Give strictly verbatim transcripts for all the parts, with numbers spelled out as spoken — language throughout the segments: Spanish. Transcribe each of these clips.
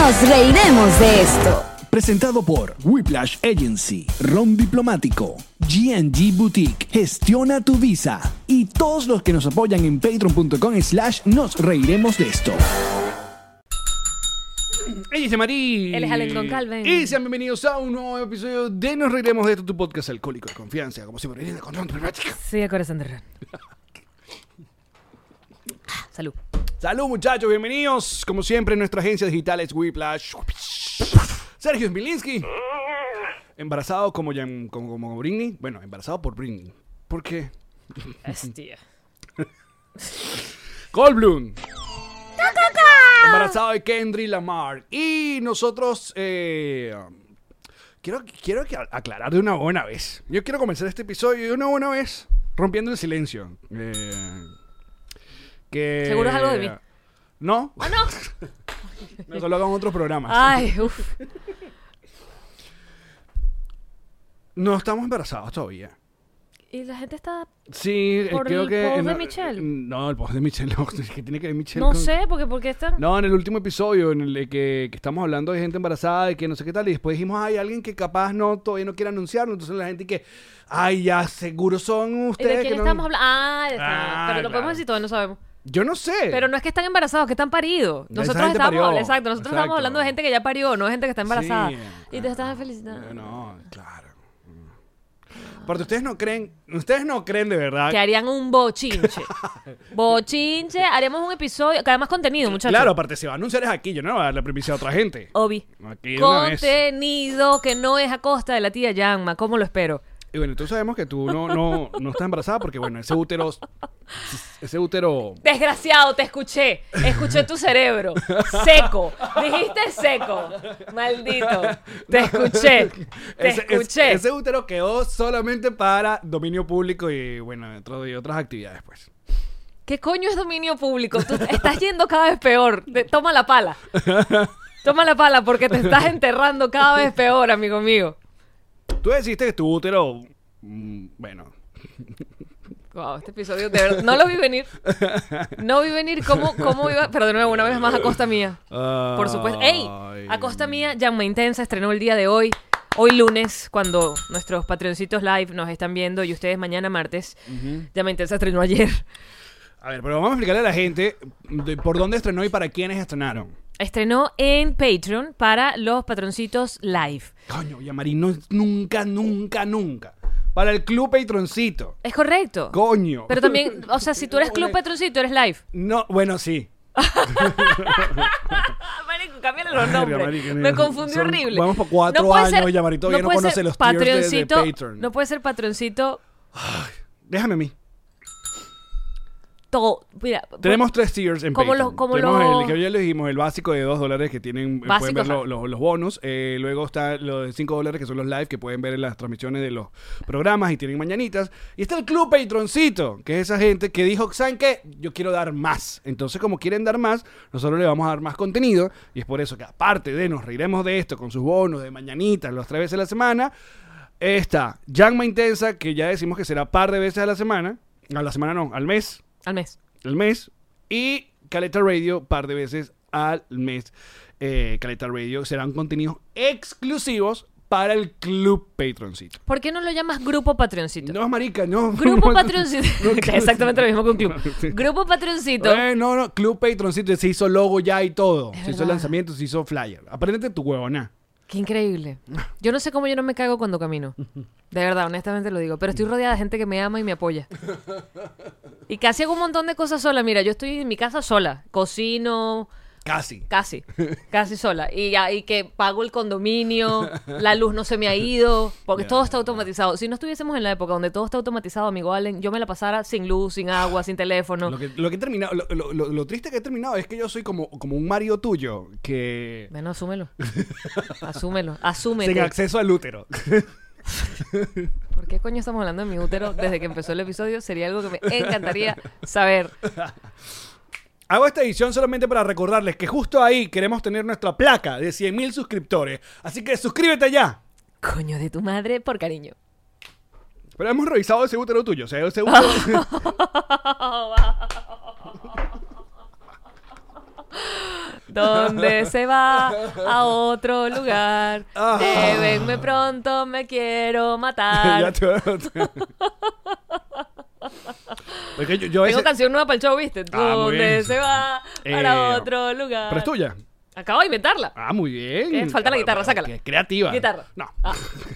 Nos reiremos de esto. Presentado por Whiplash Agency, Ron Diplomático, G and G Boutique, Gestiona tu Visa y todos los que nos apoyan en patreon.com slash nos reiremos de esto. Ella es Marí. Él es Alendon Calvin. Y sean bienvenidos a un nuevo episodio de Nos reiremos de esto, tu podcast alcohólico de confianza, como siempre, viene con Ron Diplomático. Sí, el corazón de Ron. Salud. Salud, muchachos, bienvenidos. Como siempre, en nuestra agencia digital es Whiplash. Sergio Smilinski. Embarazado como, Jan, como, como Britney. Bueno, embarazado por Britney. ¿Por qué? Hostia. Goldblum. Embarazado de Kendrick Lamar. Y nosotros eh, quiero, quiero aclarar de una buena vez. Yo quiero comenzar este episodio de una buena vez rompiendo el silencio. Eh, que, ¿Seguro es algo de mí? ¿No? ¡Ah, no! No, solo hagan otros programas. Ay, uff. No estamos embarazados todavía. Y la gente está... Sí, ¿Por creo el que... post de no, Michelle? No, el post de Michelle no. ¿Qué tiene que ver Michelle No con- sé, porque ¿por qué están...? No, en el último episodio en el que, que estamos hablando de gente embarazada y que no sé qué tal, y después dijimos, hay alguien que capaz no todavía no quiere anunciarlo, entonces la gente que, ay, ya seguro son ¿Y ustedes. de quién que no... estamos hablando? Ah, de Ah, pero lo claro. podemos decir todavía no sabemos. Yo no sé. Pero no es que están embarazados, que están paridos. Esa Nosotros gente estamos... parió. Exacto, nosotros Exacto. estamos hablando de gente que ya parió, no de gente que está embarazada. Sí, y te claro. estás felicitando. Eh, No, claro. Porque ustedes no creen, ustedes no creen de verdad. Que harían un bochinche. Bochinche, haríamos un episodio, que además contenido, muchachos. Claro, aparte se va a anunciar es aquí, yo no voy a dar la primicia a otra gente. Obi. Aquí de una vez. Contenido que no es a costa de la tía Yanma. ¿Cómo lo espero? Y bueno, entonces sabemos que tú no, no, no estás embarazada porque, bueno, ese útero, ese útero... Desgraciado, te escuché. Escuché tu cerebro. Seco. Dijiste seco. Maldito. Te escuché. Te Ese, escuché. ese, ese útero quedó solamente para dominio público y, bueno, dentro de otras actividades, pues. ¿Qué coño es dominio público? Tú estás yendo cada vez peor. Te- toma la pala. Toma la pala porque te estás enterrando cada vez peor, amigo mío. Tú deciste que tu útero, mm, bueno... Wow, este episodio de verdad no lo vi venir. No vi venir cómo, cómo iba. Pero de nuevo, una vez más a costa mía. Por supuesto. ¡Ey! A costa mía, Llama Intensa estrenó el día de hoy. Hoy lunes, cuando nuestros patroncitos live nos están viendo y ustedes mañana martes. Uh-huh. Llama Intensa estrenó ayer. A ver, pero vamos a explicarle a la gente de por dónde estrenó y para quiénes estrenaron. Estrenó en Patreon para los patroncitos live. Coño, Yamari, no, nunca, nunca, nunca. Para el club Patroncito. Es correcto. Coño. Pero también, o sea, si tú eres club patroncito, eres live. No, bueno, sí. Marico, cámbiale los Ay, nombres. marico, Me no. confundió Son- horrible. vamos por cuatro puede años ser- y Yamari todavía no puede conoce ser los tiers de- de patroncito- Patreon. No puede ser patroncito Déjame a mí. todo. Mira, Tenemos tres tiers en como Patreon. los- como Tenemos los- el que ya les dijimos, el básico de dos dólares que tienen, Básico, pueden ver ajá. lo- lo- los bonus. Eh, luego está los de cinco dólares que son los live que pueden ver en las transmisiones de los programas y tienen mañanitas. Y está el club Patroncito, que es esa gente que dijo, ¿saben qué? Yo quiero dar más. Entonces, como quieren dar más, nosotros le vamos a dar más contenido. Y es por eso que aparte de nos reiremos de esto con sus bonus de mañanitas los tres veces a la semana, está Llama Intensa, que ya decimos que será par de veces a la semana. A la semana no, al mes. al mes. al mes. Y Caleta Radio, par de veces al mes. Eh, Caleta Radio serán contenidos exclusivos para el Club Patroncito. ¿Por qué no lo llamas grupo patroncito? No, marica, no. Grupo no, patroncito. no, Que es exactamente lo mismo que un club. Sí. Grupo patroncito. Eh, no, no, Club Patroncito se hizo logo ya y todo. Es Se hizo verdad. lanzamiento, se hizo flyer. Apréndete tu huevona. Qué increíble. Yo no sé cómo yo no me cago cuando camino. De verdad, honestamente lo digo. Pero estoy rodeada de gente que me ama y me apoya. Y casi hago un montón de cosas sola. Mira, yo estoy en mi casa sola. Cocino, Casi. casi. Casi sola. Y, ya- y que pago el condominio. La luz no se me ha ido. Porque Ya. todo está automatizado. Si no estuviésemos en la época donde todo está automatizado, amigo Allen, yo me la pasara sin luz, sin agua, sin teléfono. Lo que, lo que he terminado, lo, lo- lo- lo triste que he terminado es que yo soy como, como un Mario tuyo que... Bueno, asúmelo. Asúmelo. Asúmete. Sin acceso al útero. ¿Por qué coño estamos hablando de mi útero desde que empezó el episodio? Sería algo que me encantaría saber. Hago esta edición solamente para recordarles que justo ahí queremos tener nuestra placa de cien mil suscriptores. Así que suscríbete ya. Coño de tu madre, por cariño. Pero hemos revisado ese útero tuyo. O sea, ese útero... ¿Dónde se va? A otro lugar. Ah. Llévenme pronto, me quiero Ya matar. te- Porque yo, yo a Tengo veces- canción nueva para el show, ¿viste? Ah, muy ¿Dónde bien. se va? Eh, Para otro lugar. Pero es tuya. Acabo de inventarla. Ah, muy bien. ¿Qué? Falta la guitarra, sácala. Qué creativa. Guitarra. No. Ah.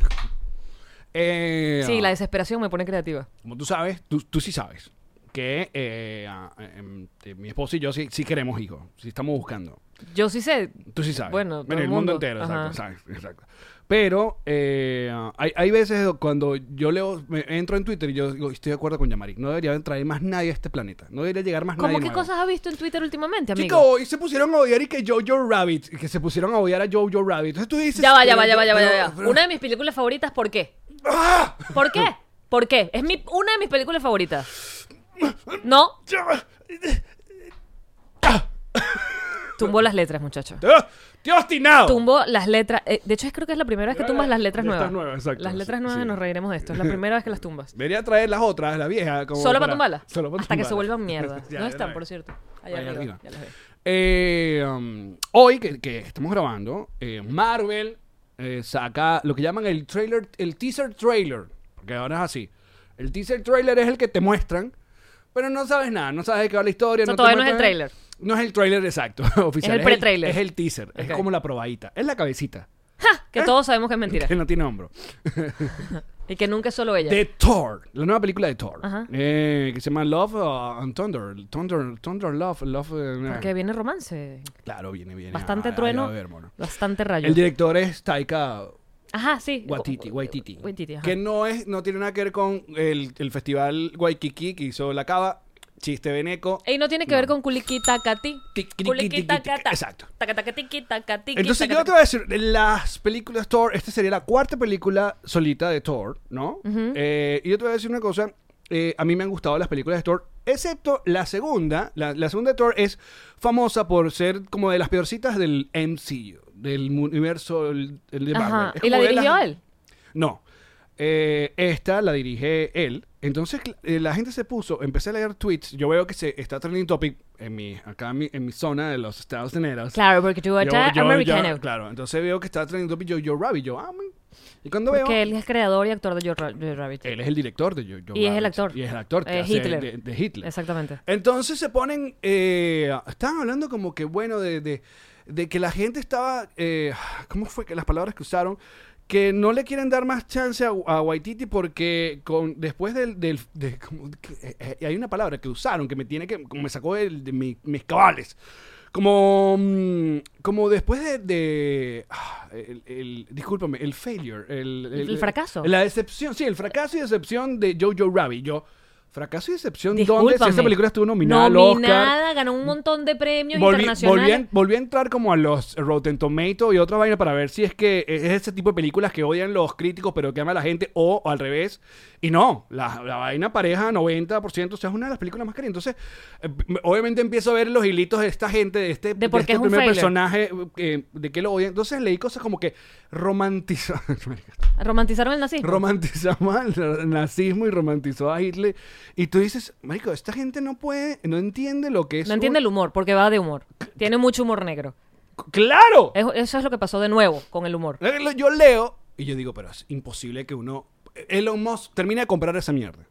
Eh, Sí, la desesperación me pone creativa. Como tú sabes, tú, tú sí sabes que eh, ah, em, eh, mi esposo y yo sí, sí queremos hijos, sí estamos buscando. Yo sí sé. Tú sí sabes. Bueno, todo en el el mundo, mundo. entero, Ajá. exacto, sabes, exacto. Pero eh, hay, hay veces cuando yo leo, me entro en Twitter y yo digo, estoy de acuerdo con Yamari, no debería traer más nadie a este planeta, no debería llegar más ¿Cómo nadie qué nuevo. cosas has visto en Twitter últimamente, amigo? Chico, y se pusieron a odiar y que Jojo Rabbit, y que se pusieron a odiar a Jojo Rabbit. Entonces tú dices... Ya va, ya pero- va, ya va, ya va, ya pero- va. pero- Una de mis películas favoritas, ¿por qué? ¡Ah! ¿Por qué? ¿Por qué? Es mi, una de mis películas favoritas. No, tumbó las letras, muchacho. ¡Ah! ¡Te he obstinado! Tumbó las letras. eh, de hecho, es creo que es la primera vez que Ya, tumbas ya, las letras letras nuevas. nuevas, exacto. Las letras nuevas Sí. nos reiremos de esto. Es la primera vez que las tumbas. Debería traer las otras, la vieja. Como Solo para tumbarlas. Solo para Hasta que se tumbarlas. vuelvan mierda. Ya, ¿Dónde ya están, la por ves. cierto? Allá Allá arriba. arriba. Ya las veo. Eh, um, hoy que, que estamos grabando, eh, Marvel eh, saca lo que llaman el trailer, el teaser trailer, porque ahora es así. El teaser trailer es el que te muestran, pero no sabes nada, no sabes de qué va la historia. O sea, no te todavía no es el muestran- trailer. No es el trailer exacto, oficial. el pre-trailer. Es el teaser, Ok. es como la probadita, es la cabecita, ¡Ja! Que todos sabemos que es mentira. que no tiene hombro. Y que nunca es solo ella. De Thor, la nueva película de Thor, Ajá. eh, que se llama Love uh, and Thunder, Thunder, Thunder Love, Love. eh, Porque viene romance. Claro, viene, viene. Bastante Ah, ah, trueno. a ver, mono. Bastante rayo. El director es Taika Ajá, sí. Waititi, Waititi, Waititi, ajá. que no es, no tiene nada que ver con el, el festival Waikiki que hizo la cava, chiste veneco. Y no tiene que ver con culiquitacati. Tic, tic, tic, Culiquitacata. exacto. Tacataquitiquitacati, Entonces yo te voy a decir, las películas Thor, esta sería la cuarta película solita de Thor, ¿no? Eh, y yo te voy a decir una cosa, eh, a mí me han gustado las películas de Thor, excepto la segunda, la, la segunda de Thor es famosa por ser como de las peorcitas del M C U, del universo el, el de Marvel. Ajá. Es ¿Y la como de dirigió las- él? No. Eh, esta la dirige él. Entonces cl- eh, la gente se puso, empecé a leer tweets. Yo veo que se está trending topic en mi, acá en mi, en mi zona de los Estados Unidos. Claro, porque tú Yo- eres yo- americano. yo- claro, entonces veo que está trending topic Jojo Rabbit. Yo, ah, man. Y cuando veo, Porque él es creador y actor de Jojo Jojo Rabbit. él es el director de Jojo Y es el Rabbit. actor. Y es el actor que Eh, hace Hitler. De, de Hitler. Exactamente. Entonces se ponen, eh, estaban hablando como que, bueno, de, de, de que la gente estaba, eh, ¿cómo fue que las palabras que usaron? Que no le quieren dar más chance a, a Waititi porque con, después del... del de, como que, eh, eh, hay una palabra que usaron que me tiene que... Como me sacó de, de mi- mis cabales. Como, mm, como después de... de ah, el, el- discúlpame, el failure. El, El fracaso. La decepción, sí, el fracaso y decepción de Jojo Rabbit. Yo... Fracaso y decepción, ¿dónde? Si Discúlpame. esa película estuvo nominada al Oscar. Nominada, ganó un montón de premios Volví, internacionales. volví, a, volví a entrar como a los Rotten Tomato y otra vaina para ver si es que es ese tipo de películas que odian los críticos pero que ama la gente o, o al revés. Y no, la, la vaina pareja noventa por ciento, o sea, es una de las películas más queridas. Entonces, eh, obviamente empiezo a ver los hilitos de esta gente, de este, De por de qué este es un primer failure. personaje, eh, de que lo odian. Entonces leí cosas como que romantizó, Romantizaron el nazismo. romantizamos al nazismo y romantizó a Hitler. Y tú dices, marico, esta gente no puede, no entiende lo que es... no entiende un- el humor, porque va de humor. Tiene mucho humor negro. ¡Claro! Es- Eso es lo que pasó de nuevo con el humor. Yo leo y yo digo, pero es imposible que uno... Elon Musk termine de comprar esa mierda.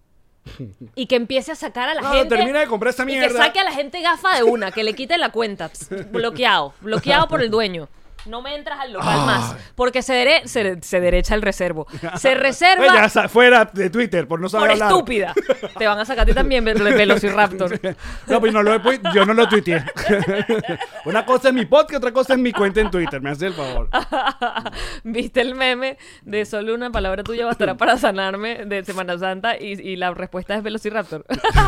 Y que empiece a sacar a la No, gente. termina de comprar esa Y que mierda. saque a la gente gafa de una, que le quite la cuenta. Pss, bloqueado. Bloqueado por el dueño. No me entras al local Ay. más. Porque se, dere- se, se derecha el reservo. Se reserva Pues ya sa- fuera de Twitter por no saber por hablar. estúpida. Te van a sacar a ti también, Ve- Velociraptor. No, pues no lo he pu- yo no lo tuiteé. Una cosa es mi podcast, otra cosa es mi cuenta en Twitter. Me hace el favor. ¿Viste el meme de solo una palabra tuya bastará para sanarme de Semana Santa? Y, y la respuesta es Velociraptor.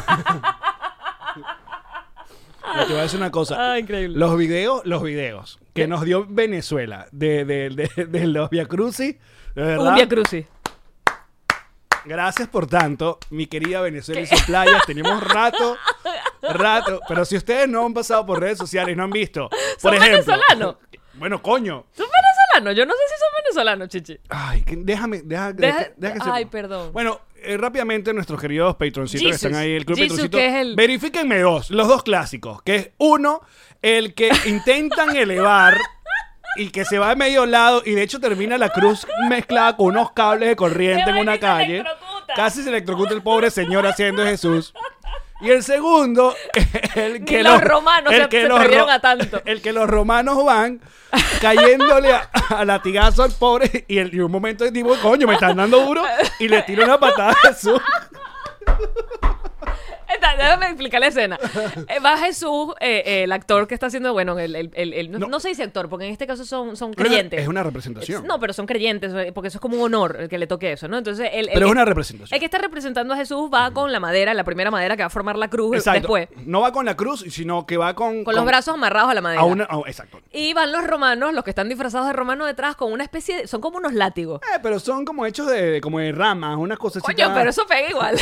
Yo te voy a decir una cosa. Ah, increíble. Los videos, los videos que nos dio Venezuela de, de, de, de los Via Crucis, de verdad. Un Via Crucis. Gracias por tanto, mi querida Venezuela y sus playas. Tenemos rato, rato. Pero si ustedes no han pasado por redes sociales, no han visto, por ¿Son ejemplo. venezolanos? Bueno, coño. ¿Son venezolanos? Yo no sé si son venezolanos, chichi. Ay, que- déjame, deja, Deja- deja- deja que se- Ay, perdón. Bueno, eh, rápidamente nuestros queridos patroncitos que Jesus. están ahí, el club Jesus, patroncito, que es el- verifíquenme dos, los dos clásicos, que es uno, el que intentan elevar y que se va de medio lado y de hecho termina la cruz mezclada con unos cables de corriente ¡Qué en una vaina se calle. electrocuta! Casi se electrocuta el pobre señor haciendo Jesús. Y el segundo, el Ni que los romanos se- se los atrevieron ro- a tanto. El que los romanos van cayéndole a, a latigazo al pobre y, el, y un momento digo, coño, me están dando duro y le tiro una patada a Jesús. Está, déjame explicar la escena. Eh, va Jesús, eh, eh, el actor que está haciendo, bueno, el, el, el, el- no, No. no se dice actor, porque en este caso son, son Es una- creyentes. es una representación. No, pero son creyentes, eh, porque eso es como un honor el que le toque eso, ¿no? Entonces, el, el Pero es que- una representación. El que está representando a Jesús va con la madera, la primera madera que va a formar la cruz Exacto. después. No va con la cruz, sino que va con... Con los brazos amarrados a la madera. a una, a- exacto. Y van los romanos, los que están disfrazados de romano detrás, con una especie de... Son como unos látigos. Eh, pero son como hechos de, como de ramas, unas cosas Coño, pero eso pega igual.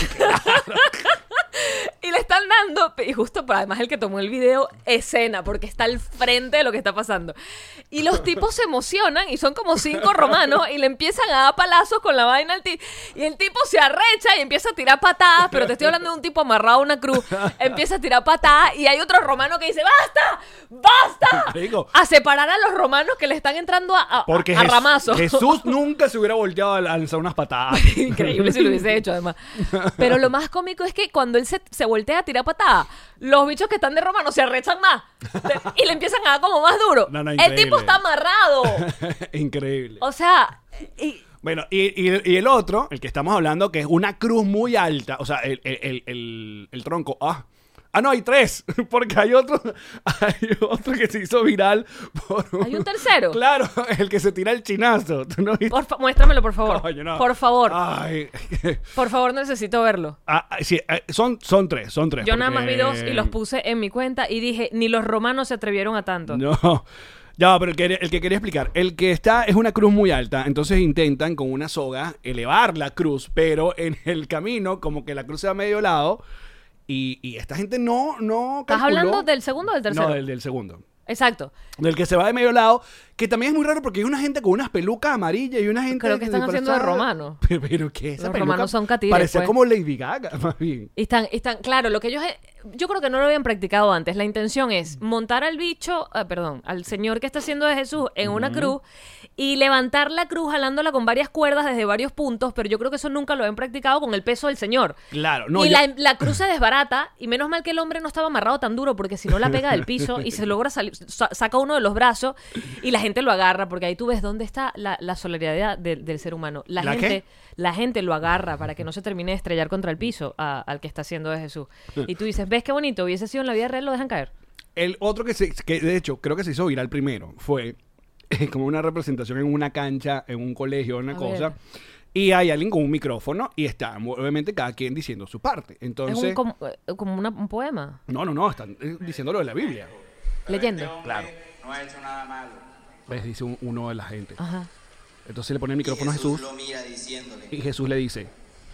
Y le están dando, y justo para además el que tomó el video, escena, porque está al frente de lo que está pasando. Y los tipos se emocionan y son como cinco romanos y le empiezan a dar palazos con la vaina al tipo. Y el tipo se arrecha y empieza a tirar patadas, pero te estoy hablando de un tipo amarrado a una cruz. Empieza a tirar patadas y hay otro romano que dice, ¡basta! ¡Basta! Marico. A separar a los romanos que le están entrando a, a, Porque a Jes- ramazos. Jesús nunca se hubiera volteado a lanzar unas patadas. Increíble si lo hubiese hecho, además. Pero lo más cómico es que cuando él se, se voltea a tirar patada, los bichos que están de romano se arrechan más y le empiezan a dar como más duro. No, no, el increíble. tipo está amarrado. Increíble. O sea, y- Bueno, y, y- y el otro, el que estamos hablando, que es una cruz muy alta, o sea, el, el, el, el- el tronco. Ah, ah, no, hay tres, porque hay otro, hay otro que se hizo viral. Por ¿Hay un tercero? Claro, el que se tira el chinazo. ¿Tú no viste? por fa- muéstramelo, por favor. Coño, no. Por favor. Ay. Por favor, necesito verlo. Ah, ah, sí, eh, son, son tres, son tres. Yo nada más vi porque- dos y los puse en mi cuenta y dije, ni los romanos se atrevieron a tanto. No. Ya, pero el que, el que quería explicar, el que está es una cruz muy alta, entonces intentan con una soga elevar la cruz, pero en el camino como que la cruz se va a medio lado y, y esta gente no, no ¿Estás calculó. hablando del segundo o del tercero? No, del, del segundo. Exacto. Del que se va de medio lado, que también es muy raro porque hay una gente con unas pelucas amarillas y una gente... Creo que están haciendo de disfrazada- romano. Pero, pero ¿qué es esa Los peluca? romanos son catires, Parecía pues. como Lady Gaga, más bien. Y están, y están, claro, lo que ellos, eh, yo creo que no lo habían practicado antes. La intención es montar al bicho, ah, perdón, al señor que está haciendo de Jesús en una cruz y levantar la cruz jalándola con varias cuerdas desde varios puntos, pero yo creo que eso nunca lo habían practicado con el peso del señor. Claro, no, y yo- la, la cruz se desbarata y menos mal que el hombre no estaba amarrado tan duro porque si no la pega del piso y se logra salir, sa- saca uno de los brazos y la gente lo agarra porque ahí tú ves dónde está la, la solidaridad del- del ser humano. La, ¿La gente, qué? la gente lo agarra para que no se termine de estrellar contra el piso a- al que está haciendo de Jesús. Y tú dices, ¿ves qué bonito? Hubiese sido en la vida real, lo dejan caer. El otro que, se, que de hecho creo que se hizo viral primero fue eh, como una representación en una cancha, en un colegio, una A cosa. ver. Y hay alguien con un micrófono y está obviamente cada quien diciendo su parte. Entonces, es un, como, eh, como una- un poema, no, no, no, están eh, diciendo lo de la Biblia. leyendo. Claro. No ha hecho nada malo. ¿Ves? Dice un- uno de la gente. Ajá. Entonces le pone el micrófono a Jesús Jesús lo mira diciéndole, y Jesús le dice.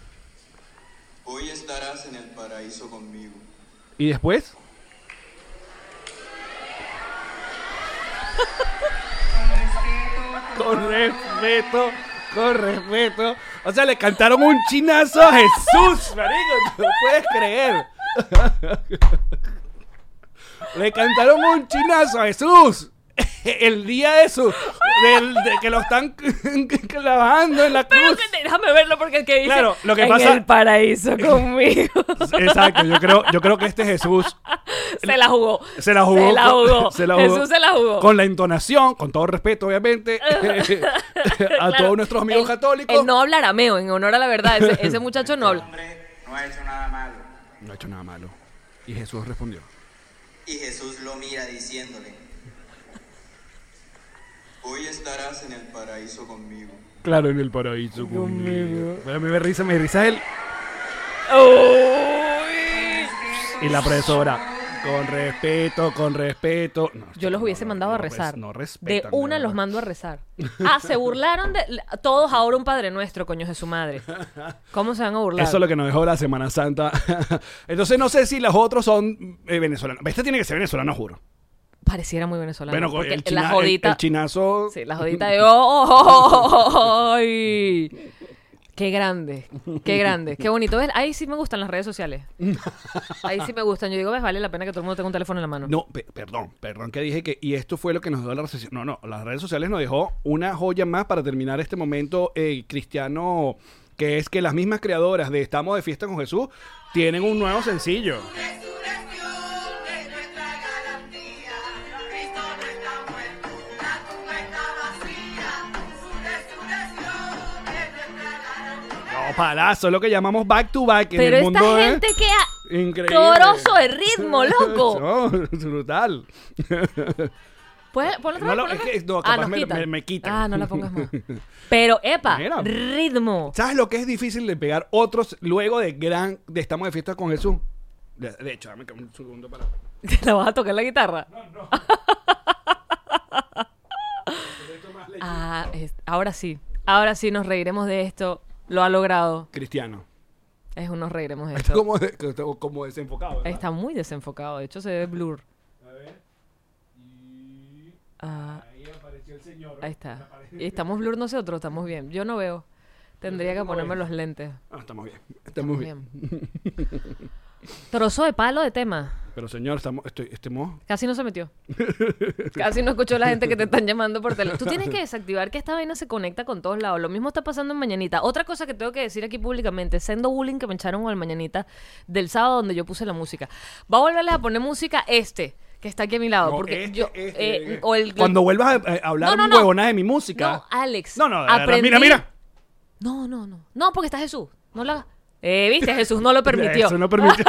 hoy estarás en el paraíso conmigo. ¿Y después? Con respeto, con respeto. O sea, le cantaron un chinazo a Jesús, marico. ¿Tú lo puedes creer? Le cantaron un chinazo a Jesús. El día de su... del- de que lo están clavando en la Pero cruz. que- déjame verlo porque el que dice Claro, lo que en pasa- el paraíso conmigo. Exacto, yo creo, yo creo que este Jesús Se la jugó. se la jugó. Se la jugó. se la jugó. Jesús se la jugó. Con la entonación, con todo respeto, obviamente, a Claro, todos nuestros amigos él- católicos. Él no habla arameo, en honor a la verdad. Ese, ese muchacho no habla. Hombre, no ha hecho nada malo. No ha hecho nada malo. Y Jesús respondió. Y Jesús lo mira diciéndole, hoy estarás en el paraíso conmigo. Claro, en el paraíso conmigo. Pero a mí me risa, me risa él. Y la profesora. Con respeto, con respeto. No, Yo los no, hubiese no, mandado no, a no res- rezar. No de respetan. una verdad. los mando a rezar. Ah, se burlaron de... Todos ahora un Padre Nuestro, coño de su madre. ¿Cómo se van a burlar? Eso es lo que nos dejó la Semana Santa. Entonces no sé si los otros son eh, venezolanos. Este tiene que ser venezolano, juro. Pareciera muy venezolano. Bueno, porque el, china- la jodita... el, el chinazo. Sí, la jodita de... ¡Oh! Qué grande, qué grande, qué bonito. ¿Ves? Ahí sí me gustan las redes sociales. Ahí sí me gustan. Yo digo, ves, vale la pena que todo el mundo tenga un teléfono en la mano. No, pe- perdón, perdón que dije que... Y esto fue lo que nos dio la recesión. No, no, las redes sociales nos dejó una joya más para terminar este momento eh, cristiano, que es que las mismas creadoras de Estamos de Fiesta con Jesús tienen un nuevo sencillo. No, palazo, lo que llamamos back to back en Pero el esta mundo. gente ¿eh? que ha... Increíble. Coroso de ritmo, loco. No, brutal. ¿Puedes ponlo otra No, vez, lo- ponlo es otra que- vez? no, Ah, capaz nos me- quitan. me- me quitan. Ah, no la pongas más. Pero, epa, Mira. ritmo. ¿Sabes lo que es difícil de pegar otros luego de gran de Estamos de Fiesta con Jesús? De, de hecho, dame un segundo para. ¿La vas a tocar la guitarra? Ah, es- ahora sí. Ahora sí nos reiremos de esto. Lo ha logrado. Cristiano. Es un nos reiremos de Está esto. como, de- como desenfocado. ¿verdad? Está muy desenfocado. De hecho, se ve blur. A ver. Y Ah, ahí apareció el señor. ahí está. Y estamos blur nosotros, estamos bien. Yo no veo. Tendría que ponerme los lentes. Ah, estamos bien. Estamos bien. Bien. Trozo de palo de tema. Pero señor, estamos, estoy, estemos. Casi no se metió. Casi no escuchó la gente que te están llamando por teléfono. Tú tienes que desactivar que esta vaina se conecta con todos lados. Lo mismo está pasando en Mañanita. Otra cosa que tengo que decir aquí públicamente, sendo bullying que me echaron con el Mañanita del sábado donde yo puse la música. Va a volverles a poner música este, que está aquí a mi lado. No, porque este, yo... este, eh, o el, Cuando vuelvas a, a hablar No, no, no. huevonas de mi música. No, Alex. No, no, de verdad, aprendí- mira, mira. No, no, no. No, porque está Jesús. No lo hagas. Eh, viste, Jesús no lo permitió. Eso no permitió.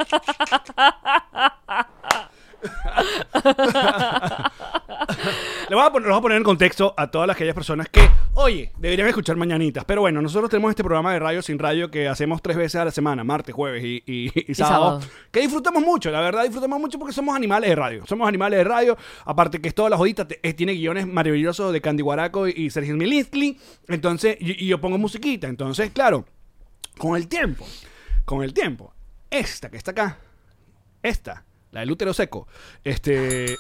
Le voy a poner, lo voy a poner en contexto a todas aquellas personas que, oye, deberían escuchar Mañanitas. Pero bueno, nosotros tenemos este programa de Radio Sin Radio que hacemos tres veces a la semana, martes, jueves y, y- y sábado, sábado. que disfrutamos mucho, la verdad disfrutamos mucho porque somos animales de radio. Somos animales de radio, aparte que es toda la jodita, te- eh, tiene guiones maravillosos de Candy Guaraco y, y Sergio Milinsky. Entonces, y, y yo pongo musiquita. Entonces, claro, con el tiempo, con el tiempo, esta que está acá, esta, la del útero seco, este...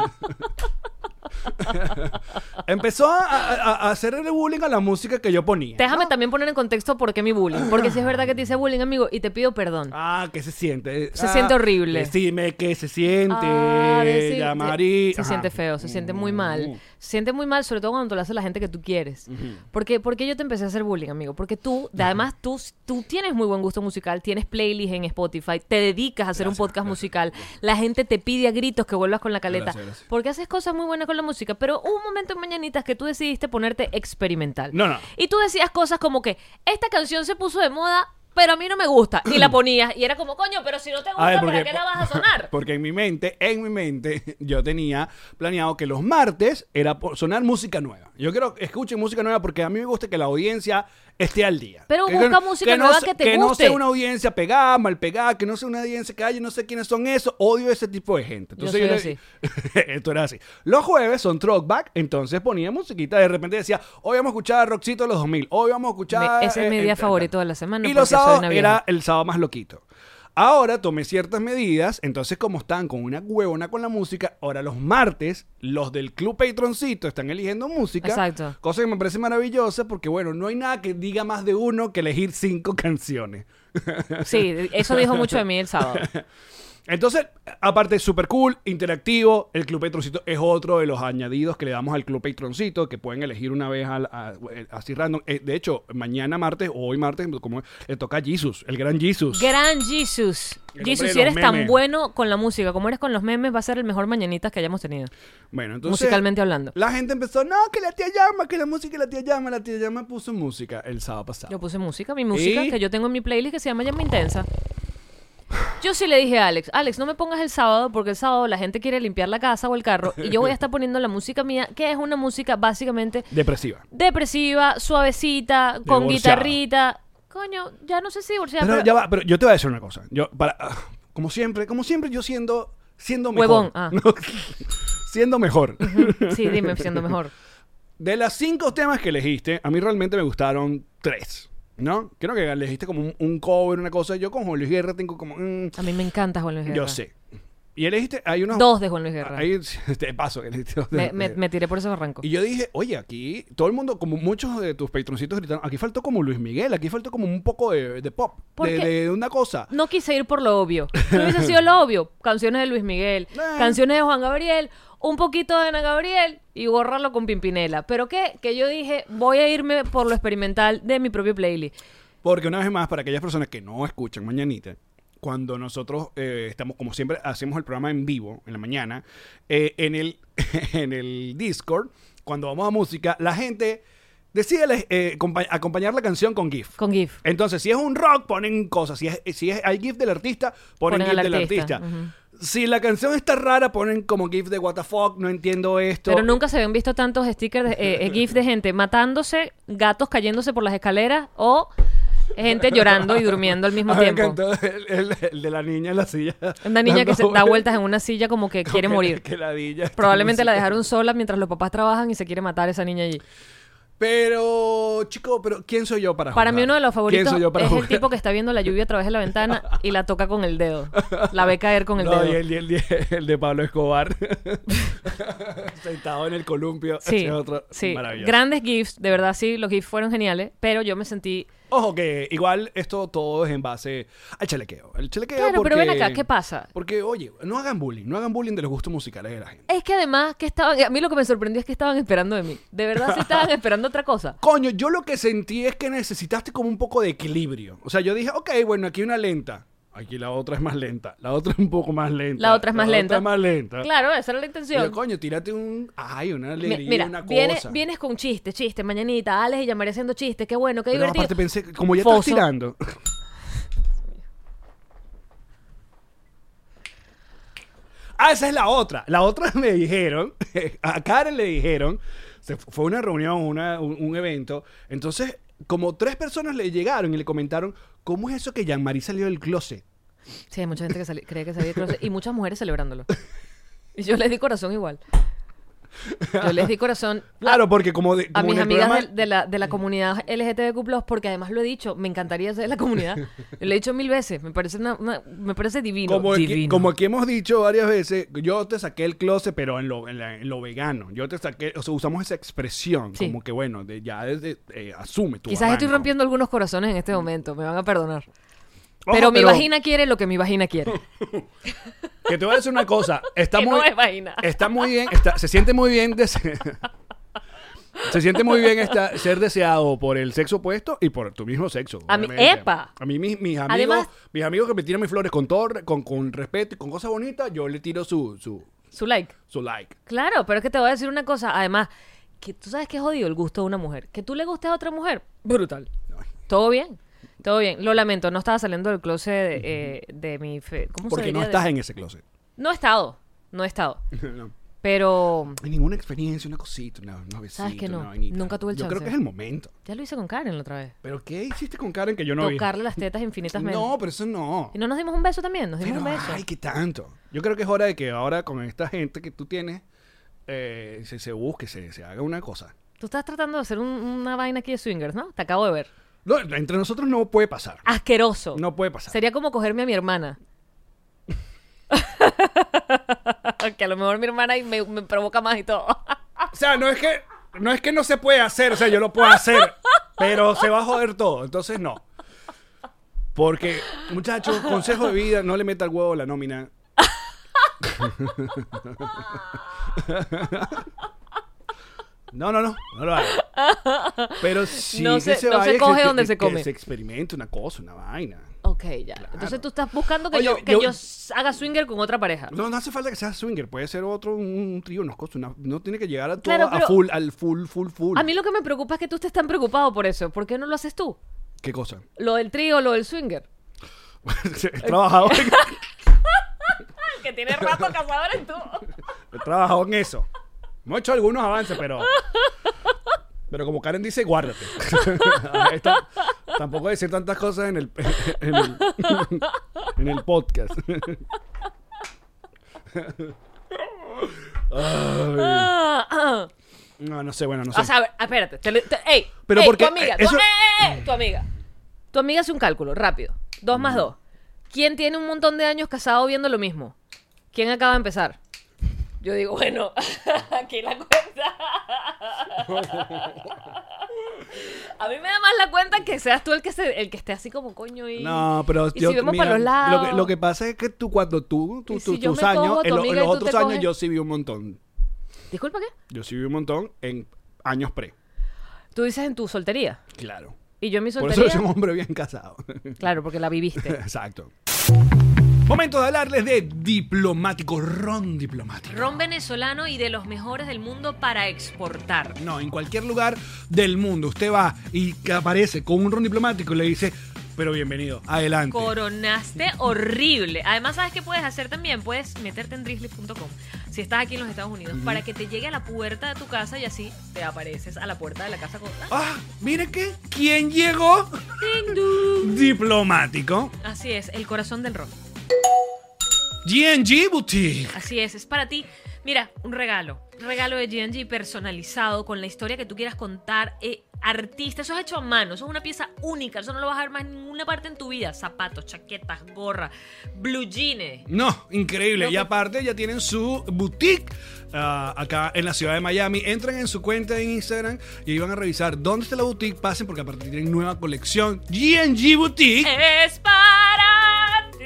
empezó a, a- a hacerle bullying a la música que yo ponía. Déjame ¿no? también poner en contexto por qué mi bullying. Porque si es verdad que te hice bullying, amigo, y te pido perdón. Ah, que se siente. Se Ah, siente horrible. Decime que se siente. Ah, decir- Yamari. se, se Ajá. siente feo, se siente muy mal. Mm. Se siente muy mal, sobre todo cuando lo hace la gente que tú quieres. porque, porque yo te empecé a hacer bullying, amigo. Porque tú, de- además, tú, tú tienes muy buen gusto musical, tienes playlist en Spotify, te dedicas a hacer un Gracias, podcast gracias, musical. La gente te pide a gritos que vuelvas con la caleta. Gracias, gracias. Porque haces cosas muy buenas con la música. Pero hubo un momento en Mañanitas que tú decidiste ponerte experimental. No, no. Y tú decías cosas como que esta canción se puso de moda, pero a mí no me gusta. Y la ponías. Y era como, coño, pero si no te gusta, A ver, ¿para porque, qué la vas a sonar? porque en mi mente, en mi mente, yo tenía planeado que los martes era por sonar música nueva. Yo quiero que escuchen música nueva porque a mí me gusta que la audiencia esté al día. Pero que, busca que- música que no nueva se- que te Que no guste. sea una audiencia pegada, mal pegada, que no sea una audiencia que, ay, yo no sé quiénes son esos. Odio ese tipo de gente. Yo Entonces, soy le- Esto era así. Los jueves son throwback, entonces ponía musiquita. De repente decía, hoy vamos a escuchar Rockcito de los dos mil. Hoy vamos a escuchar... Me- ese es mi eh, día eh, favorito de la semana. Y los porque soy sábados una era vieja. el sábado más loquito. Ahora tomé ciertas medidas, entonces como están con una huevona con la música, ahora los martes, los del Club Patroncito están eligiendo música. Exacto. Cosa que me parece maravillosa porque, bueno, no hay nada que diga más de uno que elegir cinco canciones. Sí, eso dijo mucho de mí el sábado. Entonces, aparte, súper cool, interactivo. El Club Patroncito es otro de los añadidos que le damos al Club Patroncito, que pueden elegir una vez al- a- así random. Eh, De hecho, mañana martes o hoy martes, como le toca a Jesus, el gran Jesus. Gran Jesus. El Jesus, hombre de si eres los tan memes. bueno con la música como eres con los memes, va a ser el mejor Mañanitas que hayamos tenido. Bueno, entonces, Musicalmente hablando. la gente empezó, no, que la tía llama, que la música, la tía llama, la tía llama puso música el sábado pasado. Yo puse música, mi música, ¿Y? que yo tengo en mi playlist que se llama Llama Intensa. Yo sí le dije a Alex, Alex, no me pongas el sábado porque el sábado la gente quiere limpiar la casa o el carro y yo voy a estar poniendo la música mía, que es una música básicamente Depresiva. depresiva, suavecita, con Divorciada. guitarrita. Coño, ya no sé si divorciada, Pero pero- ya va, pero yo te voy a decir una cosa. Yo, para, ah, como siempre, como siempre, yo siendo, siendo mejor. Huevón, ah. ¿no? Siendo mejor. Sí, dime, siendo mejor. De las cinco temas que elegiste, a mí realmente me gustaron tres. ¿No? Creo que elegiste como un, un cover, una cosa. Yo con Juan Luis Guerra tengo como... mm, A mí me encanta Juan Luis Guerra. yo sé. Y elegiste, hay unos... Dos de Juan Luis Guerra. Ahí, te paso. elegiste dos de- Me, me- me tiré por ese barranco. Y yo dije, oye, aquí todo el mundo, como muchos de tus patroncitos gritaron, aquí faltó como Luis Miguel, aquí faltó como un poco de, de pop, ¿Por de, qué? de una cosa. No quise ir por lo obvio. No hubiese sido lo obvio. Canciones de Luis Miguel, Eh. canciones de Juan Gabriel, un poquito de Ana Gabriel y borrarlo con Pimpinela. ¿Pero qué? Que yo dije, voy a irme por lo experimental de mi propio playlist. Porque una vez más, para aquellas personas que no escuchan Mañanita, cuando nosotros eh, estamos, como siempre, hacemos el programa en vivo, en la mañana, eh, en, el, en el Discord, cuando vamos a música, la gente decide eh, compa- acompañar la canción con GIF. Con GIF. Entonces, si es un rock, ponen cosas. Si es, si es hay GIF del artista, ponen, Ponen GIF al del artista. artista. Ujú. Si la canción está rara, ponen como GIF de what the fuck, no entiendo esto. Pero nunca se habían visto tantos stickers, de, eh, eh, GIF de gente matándose, gatos cayéndose por las escaleras o gente llorando y durmiendo al mismo A mí me tiempo. encantó el, el- el de la niña en la silla. Una niña que se dando da vueltas en una silla como que Como quiere que- morir. que ladilla esta Probablemente la música. dejaron sola mientras los papás trabajan y se quiere matar esa niña allí. Pero, chico, pero ¿quién soy yo para Para juzgar? mí uno de los ¿Quién favoritos soy yo para es el juzgar? tipo que está viendo la lluvia a través de la ventana y la toca con el dedo. La ve caer con el No, dedo. y el, y el- y el de Pablo Escobar. Sentado en el columpio. Sí, Ese es otro sí. maravilloso. Grandes GIFs, de verdad sí, los GIFs fueron geniales, pero yo me sentí... Ojo que igual esto todo es en base al chalequeo. El chalequeo Claro, porque, pero ven acá, ¿qué pasa? Porque, oye, no hagan bullying. No hagan bullying de los gustos musicales de la gente. Es que además, que estaban, a mí lo que me sorprendió es que estaban esperando de mí. De verdad sí estaban esperando otra cosa. Coño, yo lo que sentí es que necesitaste como un poco de equilibrio. O sea, yo dije, ok, bueno, aquí una lenta. Aquí la otra es más lenta. La otra es un poco más lenta. La otra es más lenta. La otra es más lenta. Claro, esa era la Y intención. yo, coño, tírate un... Ay, una Mi- alegría, Mira, una viene- cosa. vienes con chistes, chistes, mañanita, Alex y Yamari haciendo chistes, qué bueno, qué Pero divertido. aparte pensé, como ya Foso. estás tirando... Ah, esa es la otra. La otra me dijeron, a Karen le dijeron, se fu- fue una reunión, una, un, un evento, entonces como tres personas le llegaron y le comentaron, ¿cómo es eso que Jean-Marie salió del closet? Sí, hay mucha gente que sali- cree que salía de closet y muchas mujeres celebrándolo. Y yo les di corazón igual. Yo les di corazón Claro, porque como, de, a como mis en el amigas programa- de, de la, de la comunidad L G T B Q plus, porque además lo he dicho, me encantaría ser de la comunidad. Lo he dicho mil veces, me parece, una, una- me parece divino. Como aquí, divino. como aquí hemos dicho varias veces, yo te saqué el closet, pero en lo, en la- en lo vegano. Yo te saqué, o sea, usamos esa expresión, Sí. como que bueno, de, ya desde, eh, asume tu Quizás estoy arranco. rompiendo algunos corazones en este momento, me van a perdonar. Ojo, pero mi vagina quiere lo que mi vagina quiere. Que te voy a decir una cosa, está Que muy, no es vagina. está muy bien, está, se siente muy bien, dese- se siente muy bien esta- ser deseado por el sexo opuesto y por tu mismo sexo. A mí- obviamente. ¡epa! A mí mis, mis amigos, Además- mis amigos que me tiran mis flores con todo, re- con, con respeto y con cosas bonitas, yo le tiro su, su, Su like. su like. Claro, pero es que te voy a decir una cosa. Además, que tú sabes que es jodido el gusto de una mujer. Que tú le gustes a otra mujer, brutal. Ay. Todo bien. Todo bien. Lo lamento, no estaba saliendo del closet de, eh, de mi... Fe... ¿Cómo se Porque no diría? estás De- en ese closet. No he estado. No he estado. No. Pero Hay ninguna experiencia, una cosita, una, una besito, ¿Sabes que no? una vainita. Nunca tuve el Yo creo chance. que es el momento. ya lo hice con Karen la otra vez. ¿Pero qué hiciste con Karen que yo no vi? Tocarle las tetas infinitamente. No, pero eso no. Y no nos dimos un beso también. Nos dimos Pero, un beso. ay, qué tanto. Yo creo que es hora de que ahora con esta gente que tú tienes, eh, se, se busque, se, se haga una cosa. Tú estás tratando de hacer un- una vaina aquí de swingers, ¿no? Te acabo de ver. No, entre nosotros no puede pasar. Asqueroso. No puede pasar. Sería como cogerme a mi hermana. Que a lo mejor mi hermana y me, me provoca más y todo. O sea, no es que no es que no se puede hacer, o sea, yo lo puedo hacer, pero se va a joder todo, entonces no. Porque, muchachos, consejo de vida, no le meta el huevo a la nómina. No, no, no, no lo haga. Pero sí No que se- se no se vaya, que coge que- donde que- se come. Que se experimente una cosa, una vaina. Ok, ya. Claro. Entonces tú estás buscando que, Oye, yo, que yo- yo s- haga swinger con otra pareja. No, no hace falta que sea swinger, puede ser otro, un trío, unas cosas, una- no tiene que llegar a todo Claro, a pero- full, al full, full, full. A mí lo que me preocupa es que tú estés tan preocupado por eso. ¿Por qué no lo haces tú? ¿Qué cosa? Lo del trío, lo del swinger. He trabajado, en- El que tiene rato casado eres tú. he trabajado en eso. Hemos hecho algunos avances, pero... Pero como Karen dice, guárdate. Esta- tampoco decir tantas cosas en el, en el, en el podcast. Ay. Ah, ah. No, no sé, bueno, no sé. O sea, a ver, espérate. Te, le- te- ey, Pero ey, porque, tu amiga, eh, eso- tu, eh, eh, tu amiga. Tu amiga hace un cálculo, rápido. Dos más dos. ¿Quién tiene un montón de años casado viendo lo mismo? ¿Quién acaba de empezar? Yo digo, bueno, aquí la cuenta. A mí me da más la cuenta que seas tú el que se, el que esté así como coño y... No, pero y yo, si vemos mira, para los lados. Lo que, lo que pasa es que tú, cuando tú, tú, Y tú- si yo tus me años, cojo a tu en, lo- amiga en y los tú otros te años coges- yo sí vi un montón. Disculpa, ¿qué? Yo sí vi un montón en años pre. Tú dices en tu soltería. Claro. Y yo en mi Por soltería... eso soy un hombre bien casado. Claro, porque la viviste. Exacto. Momento de hablarles de diplomático, ron diplomático. Ron venezolano y de los mejores del mundo para exportar. No, en cualquier lugar del mundo usted va y que aparece con un ron diplomático y le dice, pero bienvenido, adelante. Coronaste horrible. Además, ¿sabes qué puedes hacer también? Puedes meterte en drizzly punto com si estás aquí en los Estados Unidos para que te llegue a la puerta de tu casa y así te apareces a la puerta de la casa con... Ah, mire que, ¿quién llegó? ¡Ding, dong! Diplomático. Así es, el corazón del ron. G and G Boutique. Así es, es para ti. Mira, un regalo. Un regalo de G and G personalizado con la historia que tú quieras contar. Eh, artista, eso es hecho a mano. Eso es una pieza única. Eso no lo vas a ver más en ninguna parte en tu vida. Zapatos, chaquetas, gorra, blue jeans. No, increíble. No, y aparte ya tienen su boutique ah, acá en la ciudad de Miami. Entran en su cuenta en Instagram y van a revisar dónde está la boutique. Pasen porque aparte tienen nueva colección. G and G Boutique. Es para ti.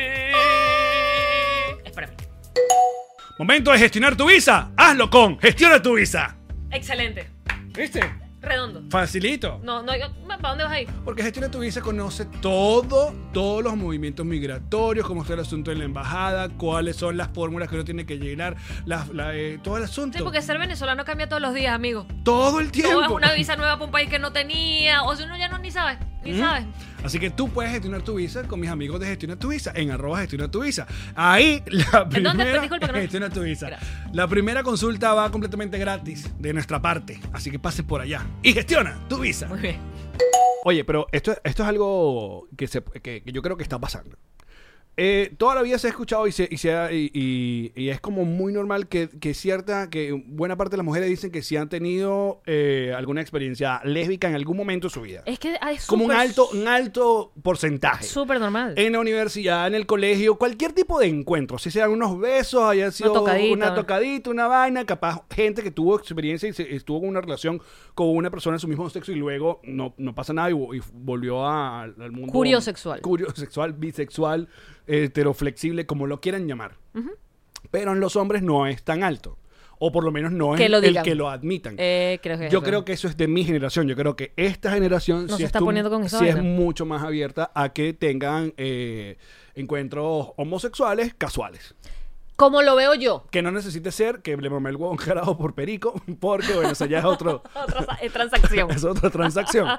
Es para mí. Momento de gestionar tu visa. Hazlo con Gestiona tu Visa. Excelente. ¿Viste? Redondo. Facilito. No, no, yo- ¿para dónde vas a ir? Porque Gestiona tu Visa conoce todo, todos los movimientos migratorios, cómo está el asunto en la embajada, cuáles son las fórmulas que uno tiene que llenar, las- la, eh, todo el asunto. Sí, porque ser venezolano cambia todos los días, amigo. Todo el tiempo. O es una visa nueva para un país que no tenía, o si uno ya no ni sabe, ni ¿Mm? sabe. Así que tú puedes gestionar tu visa con mis amigos de Gestiona tu Visa en arroba Gestiona tu Visa. Ahí la primera dónde? Disculpa que no- Gestiona tu Visa. Gracias. La primera consulta va completamente gratis de nuestra parte, así que pases por allá y gestiona tu visa. Muy bien. Oye, pero esto, esto es algo que, se, que, que yo creo que está pasando. Eh, toda la vida se ha escuchado y, se, y, se ha- y, y- y es como muy normal que, que cierta, que buena parte de las mujeres dicen que sí han tenido eh, alguna experiencia lésbica en algún momento de su vida. Es que es Como un súper- alto, un alto porcentaje. Súper normal. En la universidad, en el colegio, cualquier tipo de encuentro, si sean unos besos, haya sido tocadita. una tocadita, una vaina, capaz gente que tuvo experiencia y se- estuvo con una relación con una persona de su mismo sexo y luego no, no pasa nada y, vo- y volvió a- al mundo Curiosexual. curiosexual, bisexual, heteroflexible, como lo quieran llamar. Pero en los hombres no es tan alto. O por lo menos no es Que lo el digan. que lo admitan. Eh, creo que Yo eso. creo que eso es de mi generación. Yo creo que esta generación No sí, se está estu- poniendo con esa sí es vaina. mucho más abierta a que tengan eh, encuentros homosexuales casuales. Como lo veo yo. Que no necesite ser que le mamé el huevo encarado por perico, porque bueno, eso ya es otro... Otra sa- eh, transacción. es otra transacción.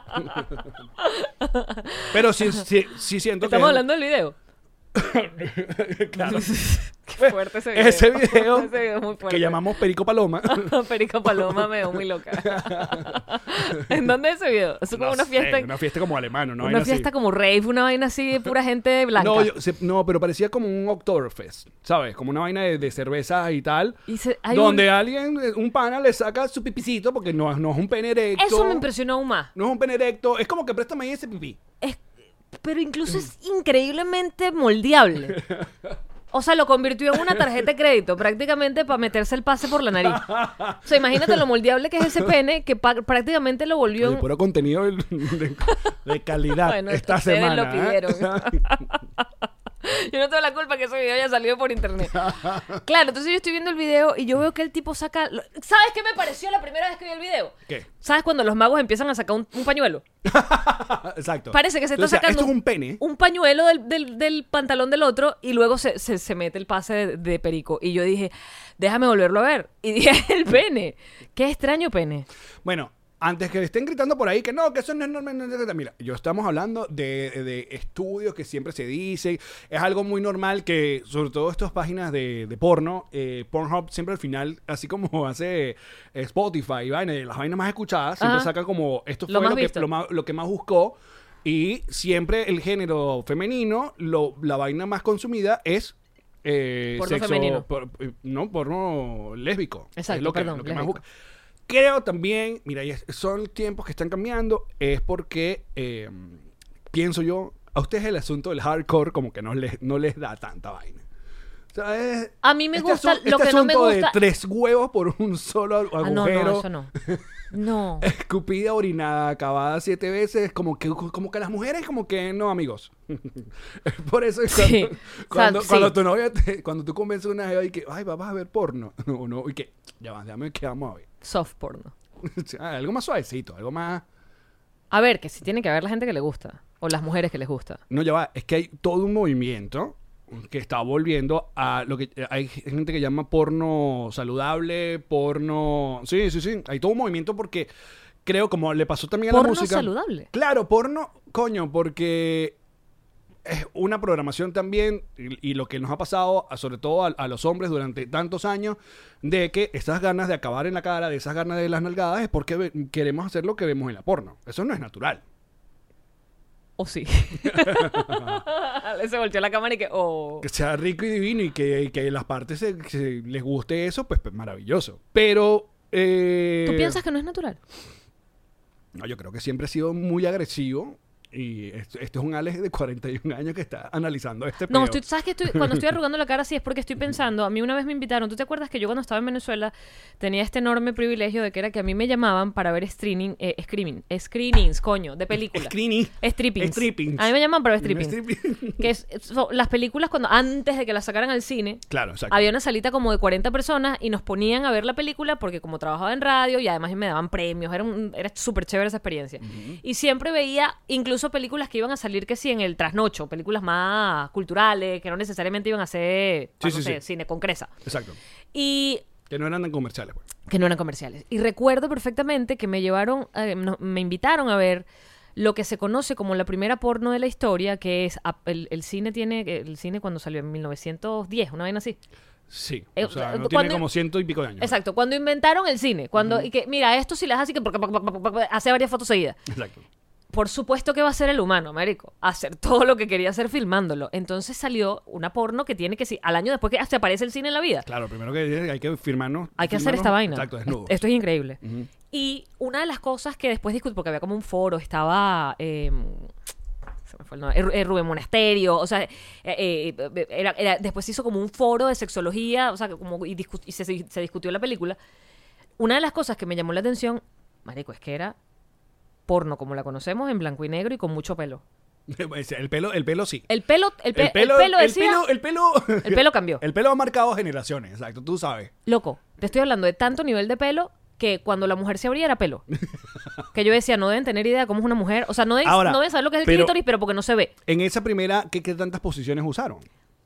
Pero sí, sí, sí siento Estamos que... hablando del video. Claro. Qué fuerte ese video. Ese video, Ese video es muy fuerte. que llamamos Perico Paloma. Perico Paloma me veo muy loca. ¿En dónde es ese video? Es como No una sé, fiesta. una fiesta como alemana, ¿no? Una fiesta como rave, una vaina así de pura gente blanca. No, yo- se- no, pero parecía como un Oktoberfest, ¿sabes? Como una vaina de, de cerveza y tal. Y se- hay donde un- alguien, un pana, le saca su pipicito porque no, no es un pene erecto. Eso me impresionó aún más. No es un pene erecto. Es como que préstame ahí ese pipí. Es- pero incluso es increíblemente moldeable. O sea, lo convirtió en una tarjeta de crédito, prácticamente para meterse el pase por la nariz. O sea, imagínate lo moldeable que es ese pene, que pa- prácticamente lo volvió... Oye, un- puro contenido de, de- de calidad Bueno, esta ustedes semana. lo pidieron. Yo no tengo la culpa que ese video haya salido por internet. Claro, entonces yo estoy viendo el video y yo veo que el tipo saca... lo- ¿Sabes qué me pareció la primera vez que vi el video? ¿Qué? ¿Sabes cuando los magos empiezan a sacar un, un pañuelo? Exacto. Parece que se está Entonces, sacando Esto es un pene. un pañuelo del, del- del pantalón del otro y luego se, se- se mete el pase de, de perico. Y yo dije, déjame volverlo a ver. Y dije, el pene. Qué extraño pene. Bueno, antes que estén gritando por ahí que no, que eso no es normal. no, no, no, Mira, yo estamos hablando de, de estudios que siempre se dicen. Es algo muy normal que, sobre todo estas páginas de, de porno, eh, Pornhub siempre al final, así como hace eh, Spotify y vaina, las vainas más escuchadas, siempre Ajá. saca como esto fue Lo lo, más que, visto. lo, más, lo que más buscó. Y siempre el género femenino, lo, la vaina más consumida es eh, Porno sexo, femenino. por- eh, no, porno lésbico. Exacto, es lo que, perdón, lo que más lésbico. busca. Creo también, mira, y es- son tiempos que están cambiando, es porque, eh, pienso yo, a ustedes el asunto del hardcore como que no les, no les da tanta vaina. O sea, es- A mí me este gusta asu- lo este que no me asunto gusta. de tres huevos por un solo agujero. Ah, no, no, eso no. No. Escupida, orinada, acabada siete veces, como que, como que las mujeres, como que no, amigos. Por eso es cuando, Sí. O sea, cuando, sí. cuando tu novia, te- cuando tú convences a una jeva y que, ay, vamos a ver porno. No, no, y que, ya va, déjame que vamos a ver. Soft porno. O sea, algo más suavecito, algo más. A ver, que sí tiene que haber la gente que le gusta. O las mujeres que les gusta. No, ya va, es que hay todo un movimiento que está volviendo a lo que hay gente que llama porno saludable, porno. Sí, sí, sí. Hay todo un movimiento porque creo, como le pasó también a la Porno música. saludable. Claro, porno, coño, porque es una programación también, y, y lo que nos ha pasado, a- sobre todo a, a los hombres durante tantos años, de que esas ganas de acabar en la cara, de esas ganas de las nalgadas, es porque ve- queremos hacer lo que vemos en la porno. Eso no es natural. O sí. Se volteó la cámara y que, oh. Que sea rico y divino y que, y que las partes se- se les guste eso, pues, pues, maravilloso. Pero... eh, ¿Tú piensas que no es natural? No, yo creo que siempre he sido muy agresivo. Y esto, esto es un Alex de cuarenta y un años que está analizando este No, peo. estoy, ¿sabes qué? Estoy, cuando estoy arrugando la cara sí es porque estoy pensando, a mí una vez me invitaron, ¿tú te acuerdas que yo cuando estaba en Venezuela tenía este enorme privilegio de que era que a mí me llamaban para ver streaming, eh, screening, screenings, coño, de películas? Screening. Strippings. Strippings. A mí me llaman para ver strippings. Stripping. Que es, son las películas cuando, antes de que las sacaran al cine, Claro, exacto. había una salita como de cuarenta personas y nos ponían a ver la película porque como trabajaba en radio y además me daban premios, era, un- era súper chévere esa experiencia. Y siempre veía incluso películas que iban a salir que sí en el trasnocho, películas más culturales, que no necesariamente iban a ser, Sí, no sí, sé, sí. cine con cresa. Exacto. Y Que no eran tan comerciales, pues. que no eran comerciales. Y recuerdo perfectamente que me llevaron, eh, no- me invitaron a ver lo que se conoce como la primera porno de la historia, que es a- el, el cine tiene, el cine cuando salió en mil novecientos diez, una vaina así. Sí. Eh, O sea, eh, no tiene cuando- como ciento y pico de años. Exacto, cuando inventaron el cine, cuando y que mira, esto si le das así que hace varias fotos seguidas. Exacto. Por supuesto que va a ser el humano, marico, hacer todo lo que quería hacer filmándolo. Entonces salió una porno que tiene que sí, al año después que hasta aparece el cine en la vida. Claro, primero que hay que firmarnos. Hay que hacer firmarnos- esta vaina. Exacto, desnudos. Esto es increíble. Ujú. Y una de las cosas que después discutí, porque había como un foro, estaba... eh, se me fue el nombre, eh, Rubén Monasterio, o sea, eh, eh, era, era- después se hizo como un foro de sexología, o sea, como, y, discu- y se, se discutió la película. Una de las cosas que me llamó la atención, marico, es que era porno como la conocemos, en blanco y negro y con mucho pelo. El pelo, el pelo sí. El pelo, el, pe- El pelo, el pelo el decía... pelo, el pelo, El pelo cambió. El pelo ha marcado generaciones, exacto, tú sabes. Loco, te estoy hablando de tanto nivel de pelo que cuando la mujer se abría era pelo. Que yo decía, no deben tener idea de cómo es una mujer. O sea, no deben, Ahora, no deben saber lo que es el pero- clítoris, pero porque no se ve. En esa primera, ¿qué, qué tantas posiciones usaron?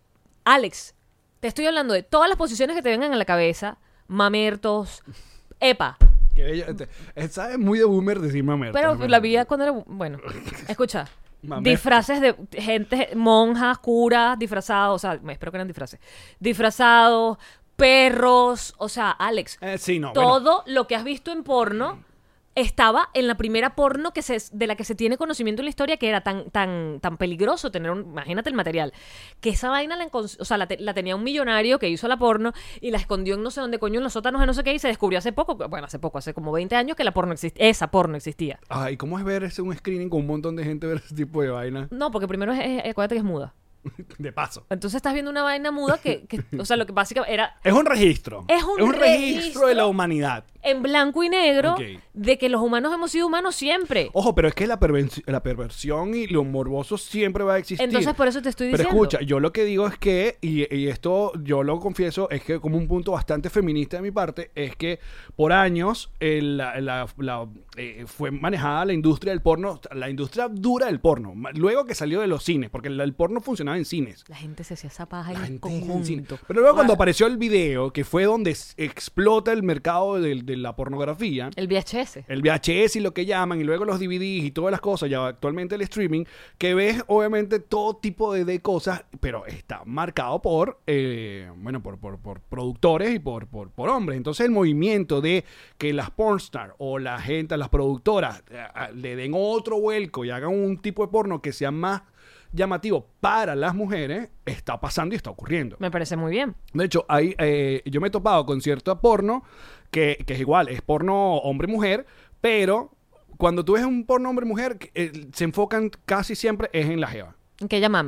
Alex, te estoy hablando de todas las posiciones que te vengan a la cabeza. Mamertos, epa. Que ella, te- esa es muy de boomer decir mamerto. Pero ¿no? la vida cuando era... Bueno, escucha. Mamerto. Disfraces de gente, monjas, curas, disfrazados. O sea, espero que eran disfraces. Disfrazados, perros. O sea, Alex, Eh, sí, no, bueno. todo lo que has visto en porno estaba en la primera porno que se, de la que se tiene conocimiento en la historia, que era tan tan tan peligroso tener un... Imagínate el material. Que esa vaina la, encon- o sea, la, te- la tenía un millonario que hizo la porno y la escondió en no sé dónde coño, en los sótanos de no sé qué, y se descubrió hace poco, bueno, hace poco, hace como veinte años que la porno existía, esa porno existía. Ay, ¿cómo es ver ese un screening con un montón de gente ver ese tipo de vaina? No, porque primero es, es- acuérdate que es muda. De paso. Entonces estás viendo una vaina muda que, que o sea, lo que básicamente era Es un registro. Es un registro, registro. de la humanidad. en blanco y negro Ok. de que los humanos hemos sido humanos siempre. Ojo, pero es que la, perven- la perversión y lo morboso siempre va a existir. Entonces, por eso te estoy Pero diciendo. escucha, yo lo que digo es que, y, y esto yo lo confieso, es que como un punto bastante feminista de mi parte, es que por años el- la, la- la, eh, fue manejada la industria del porno, la industria dura del porno, ma- luego que salió de los cines, porque el, el porno funcionaba en cines. La gente se hacía esa paja La en gente en cine. conjunto. Pero luego cuando Ah, apareció el video, que fue donde s- explota el mercado de, de la pornografía, el V H S. el V H S y lo que llaman, y luego los D V Ds y todas las cosas, ya actualmente el streaming, que ves obviamente todo tipo de, de cosas, pero está marcado por, eh, bueno, por, por, por productores y por, por, por hombres. Entonces el movimiento de que las pornstar o la gente, las productoras, eh, le den otro vuelco y hagan un tipo de porno que sea más llamativo para las mujeres, está pasando y está ocurriendo. Me parece muy bien. De hecho, hay, eh, yo me he topado con cierto porno que, que es igual, es porno hombre-mujer, pero cuando tú ves un porno hombre-mujer, eh, se enfocan casi siempre es en la jeva. Que llámame.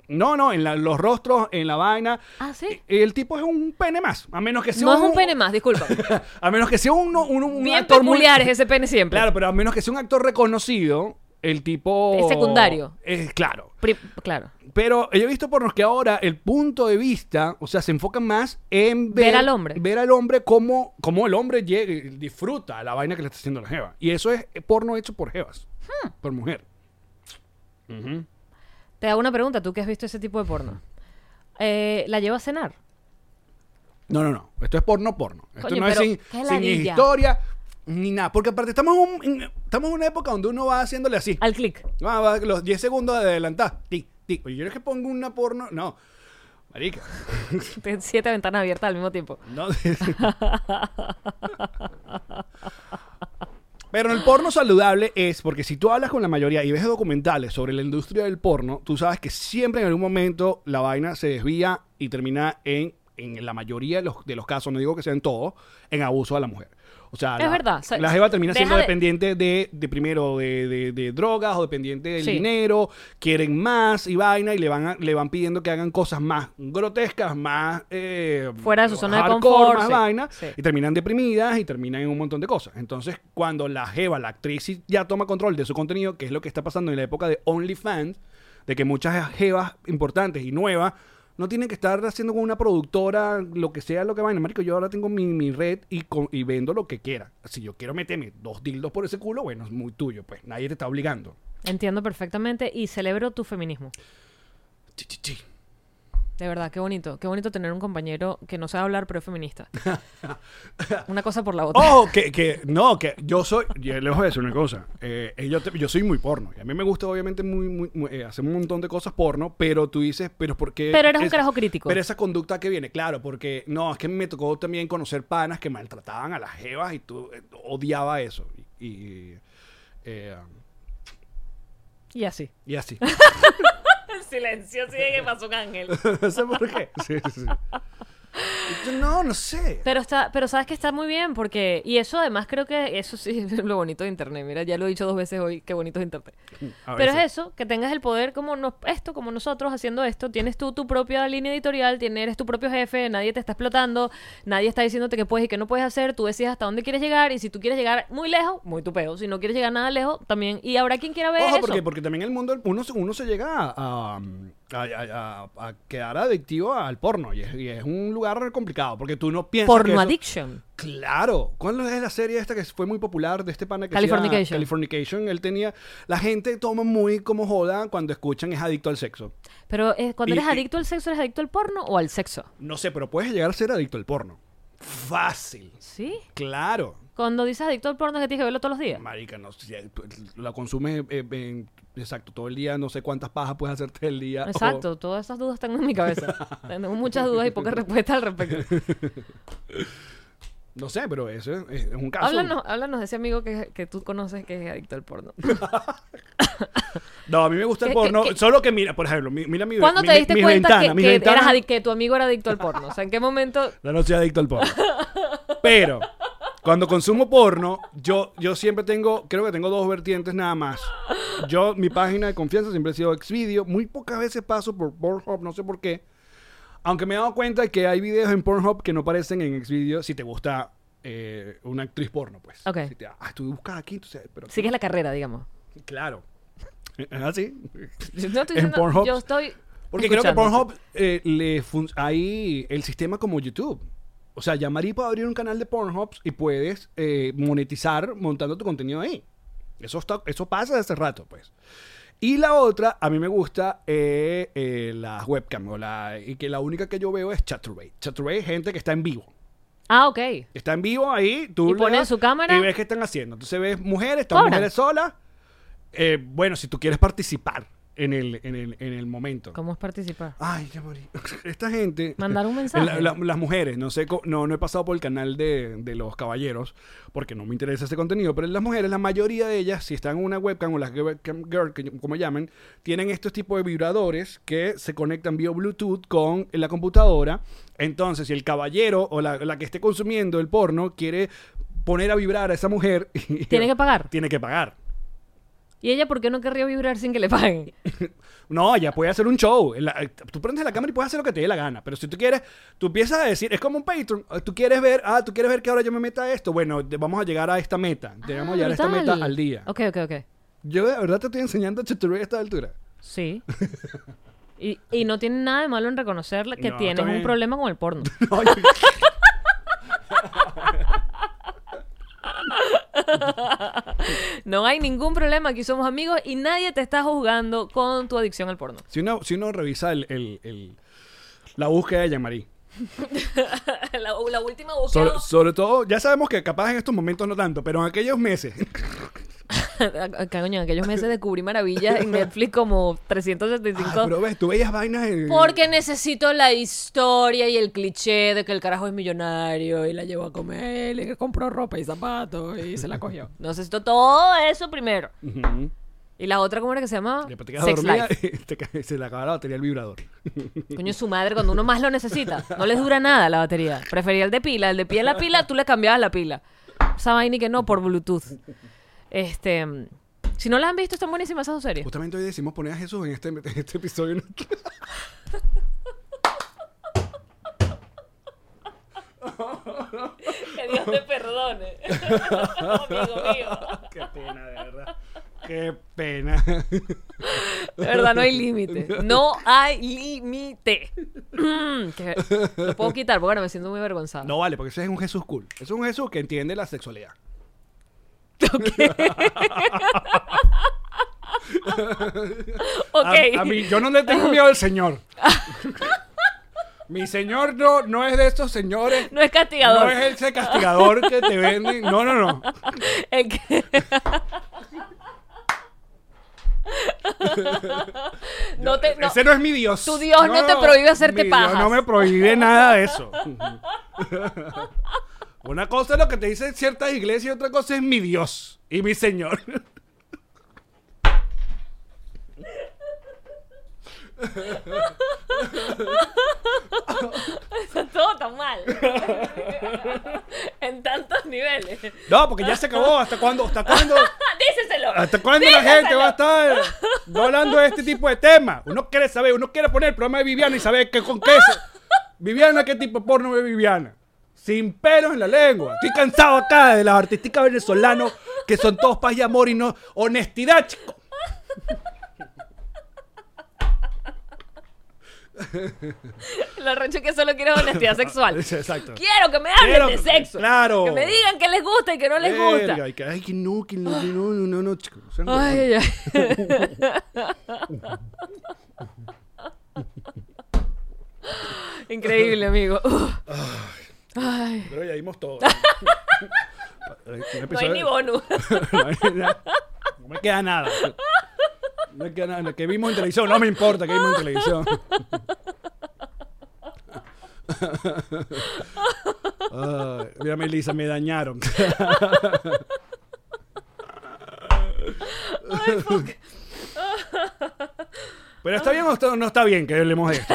No, no, en la- los rostros, en la vaina. Ah, ¿sí? El tipo es un pene más. A menos que sea No es un pene más, disculpa. A menos que sea un, un, un Bien actor muy- peculiar es ese pene siempre. Claro, pero a menos que sea un actor reconocido, el tipo. Es secundario. Es claro. Pri- claro. Pero yo he visto pornos que ahora el punto de vista, o sea, se enfocan más en ver, Ver al hombre. Ver al hombre como, como el hombre llega, disfruta la vaina que le está haciendo la jeva. Y eso es porno hecho por jevas. Hmm. Por mujer. Ujú. Te hago una pregunta, tú que has visto ese tipo de porno. Eh, ¿La lleva a cenar? No, no, no. Esto es porno, porno. Esto Coño, no es pero sin, qué sin ladilla. historia ni nada. Porque aparte estamos, un- en, estamos en una época donde uno va haciéndole así. Al clic. Ah, va los diez segundos de adelantar. Tic, tic. Oye, ¿quieres que ponga una porno? No. Marica. Tienes siete ventanas abiertas al mismo tiempo. No. Pero el porno saludable es porque si tú hablas con la mayoría y ves documentales sobre la industria del porno, tú sabes que siempre en algún momento la vaina se desvía y termina en, en la mayoría de los, de los casos, no digo que sean todos, en abuso a la mujer. O sea, Es la, verdad. O sea, la jeva termina deja siendo de- dependiente de, de primero de, de- de drogas o dependiente del Sí. dinero, quieren más y vaina y le van a- le van pidiendo que hagan cosas más grotescas, más eh, Fuera de su zona de hardcore, confort, más sí. vaina Sí. y terminan deprimidas y terminan en un montón de cosas. Entonces, cuando la jeva, la actriz sí ya toma control de su contenido, que es lo que está pasando en la época de OnlyFans, de que muchas jevas importantes y nuevas no tienen que estar haciendo con una productora lo que sea lo que vaina. Marico, yo ahora tengo mi, mi red y, con- y vendo lo que quiera. Si yo quiero meterme dos dildos por ese culo, bueno, es muy tuyo, pues. Nadie te está obligando. Entiendo perfectamente y celebro tu feminismo. Chi, chi, chi. De verdad, qué bonito. Qué bonito tener un compañero que no sabe hablar, pero es feminista. Una cosa por la otra. Oh, que, que, no, que yo soy, yo les voy a decir una cosa, eh, eh, yo, te- yo soy muy porno, y a mí me gusta obviamente muy, muy, muy, eh, hacer un montón de cosas porno, pero tú dices, pero ¿por qué? Pero eres un es- carajo crítico. Pero esa conducta que viene, claro, porque, no, es que me tocó también conocer panas que maltrataban a las jevas y tú eh, odiaba eso, y, y, eh, Y así. y así. El silencio sigue que pasó un ángel. No sé por qué. Sí, sí. Y yo, no, no sé. Pero está, pero sabes que está muy bien porque, y eso además creo que eso sí es lo bonito de internet. Mira, ya lo he dicho dos veces hoy, qué bonito es internet. A Pero veces. es eso, que tengas el poder como nos, esto, como nosotros haciendo esto, tienes tú tu propia línea editorial, tienes, eres tu propio jefe, nadie te está explotando, nadie está diciéndote qué puedes y qué no puedes hacer, tú decides hasta dónde quieres llegar y si tú quieres llegar muy lejos, muy tu peo, si no quieres llegar nada lejos, también, y habrá quien quiera ver Ojo, eso. porque, porque también el mundo, uno, se- uno se llega a, a, a- a- a quedar adictivo al porno y es, y es un lugar complicado porque tú no piensas que Porno eso- addiction. Claro. ¿Cuál es la serie esta que fue muy popular de este pana que Californication. hacía Californication? Él tenía... La gente toma muy como joda cuando escuchan es adicto al sexo. Pero eh, cuando Y- eres y- adicto al sexo, ¿eres adicto al porno o al sexo? No sé, pero puedes llegar a ser adicto al porno. Fácil. ¿Sí? Claro. Cuando dices adicto al porno es que tienes que verlo todos los días. Marica, no sé, tú la consumes eh, en- exacto, todo el día, no sé cuántas pajas puedes hacerte el día. o- Exacto, todas esas dudas están en mi cabeza. Tengo muchas dudas y pocas respuestas al respecto. no sé, pero eso es, es un caso. Háblanos, háblanos de ese amigo que, que tú conoces que es adicto al porno. No, a mí me gusta el ¿Qué- porno, qué- qué- solo que mira, por ejemplo, mi- mira mi ¿Cuándo mi- te diste mis cuenta ventanas, que, mis que ventanas- eras adic- que tu amigo era adicto al porno? O sea, ¿en qué momento? Yo no soy adicto al porno. Pero cuando consumo porno, yo, yo siempre tengo, creo que tengo dos vertientes nada más. Yo, mi página de confianza siempre ha sido Xvideo. Muy pocas veces paso por Pornhub, no sé por qué. Aunque me he dado cuenta de que hay videos en Pornhub que no aparecen en Xvideo si te gusta eh, una actriz porno, pues. Ok. Si te- ah, tú buscas aquí, entonces, pero Sigues la carrera, digamos. claro. ¿Es así? Yo no estoy En diciendo, Pornhub. yo estoy Porque creo que escuchándote. Pornhub eh, le fun- hay el sistema como YouTube. O sea, ya Mari puede abrir un canal de Pornhub y puedes eh, monetizar montando tu contenido ahí. Eso, está, eso pasa desde hace rato, pues. Y la otra, a mí me gusta eh, eh, la webcam. O la, y que la única que yo veo es Chaturbate. Chaturbate es gente que está en vivo. Ah, ok. Está en vivo ahí. Tú Y le ponen das su cámara. Y ves qué están haciendo. Entonces ves mujeres, están Cobran. mujeres solas. Eh, bueno, si tú quieres participar en el, en el, en el momento. ¿Cómo es participar? Ay, ya morí. Esta gente. Mandar un mensaje. La- la- las mujeres, no sé, co- no, no he pasado por el canal de, de los caballeros porque no me interesa ese contenido, pero las mujeres, la mayoría de ellas, si están en una webcam o las webcam girl, que, como llaman, tienen estos tipos de vibradores que se conectan vía Bluetooth con la computadora. Entonces, si el caballero o la, la que esté consumiendo el porno quiere poner a vibrar a esa mujer, ¿Tiene que pagar? tiene que pagar. ¿Y ella por qué no querría vibrar sin que le paguen? No, ella puede hacer un show. La- tú prendes la cámara y puedes hacer lo que te dé la gana. Pero si tú quieres, tú empiezas a decir, es como un Patreon. Tú quieres ver, ah, tú quieres ver que ahora yo me meta a esto. Bueno, te- vamos a llegar a esta meta. Debemos Ah, llegar a esta brutal. meta al día. Ok, ok, ok. Yo de verdad te estoy enseñando chuturría a esta altura. Sí. Y, y no tiene nada de malo en reconocerle que No, tienes está un bien. problema con el porno. No, yo- No hay ningún problema, aquí somos amigos y nadie te está juzgando con tu adicción al porno. si, uno, si uno revisa el, el- el- la búsqueda de Jean-Marie. la, la última búsqueda. Sobre, sobre todo, ya sabemos que capaz en estos momentos no tanto, pero en aquellos meses. Coño, en aquellos meses descubrí maravillas en Netflix como trescientos setenta y cinco. Ah, pero ves, tú veías vainas en... Porque necesito la historia y el cliché de que el carajo es millonario y la llevó a comer y que compró ropa y zapatos y se la cogió. Necesito todo eso primero. Ujú. Y la otra, ¿cómo era que se llama? Después te quedas Sex dormida Life. y te ca- se le acaba la batería del vibrador. Coño, su madre, cuando uno más lo necesita, no les dura nada la batería. Prefería el de pila. El de pie en la pila, tú le cambiabas la pila. Esa vaina y que no, por Bluetooth. Este... Si no la han visto, están buenísimas esas dos series. Justamente hoy decimos poner a Jesús en este, en este episodio. Que Dios te perdone. Amigo mío. Qué pena, de verdad. Qué pena. De verdad, no hay límite. No hay límite. Mm, que- Lo puedo quitar porque ahora me siento muy avergonzada. No vale, porque ese es un Jesús cool. Ese es un Jesús que entiende la sexualidad. Ok. A, a mí, yo no le tengo miedo al Señor. Mi Señor no, no es de estos señores. No es castigador. No es ese castigador que te venden. No, no, no. El que- no te, no. Ese no es mi Dios. Tu Dios no te prohíbe hacerte mi Dios pajas. no me prohíbe nada de eso. Una cosa es lo que te dicen ciertas iglesias y otra cosa es mi Dios y mi Señor. Está todo tan mal. En tantos niveles. No, porque ya se acabó. ¿Hasta cuándo? ¿Hasta cuándo? Díceselo. ¿Hasta cuándo la gente va a estar no hablando de este tipo de temas? Uno quiere saber, uno quiere poner el programa de Viviana y saber que con qué se... Viviana, ¿qué tipo de porno ve Viviana? Sin pelos en la lengua. Estoy cansado acá de los artistas venezolanos que son todos paz y amor y no honestidad, chico. Lo arrecho que solo quiero honestidad sexual. Exacto. Quiero que me hablen Quiero de que- sexo. claro. Que me digan que les gusta y que no les Verga, gusta. y que, ay, que no, que no, que no, no, no, no, chico. O sea, no. Ay, ay, ay. Increíble, amigo. Uf. Ay. Pero ya dimos todo. Un No hay episodio- ni bonus. No hay nada. No me queda nada. No me queda nada. Que vimos en televisión, no me importa que vimos en televisión. Ay, mira, Melissa, me dañaron. Pero está bien o está- no está bien que hablemos de esto.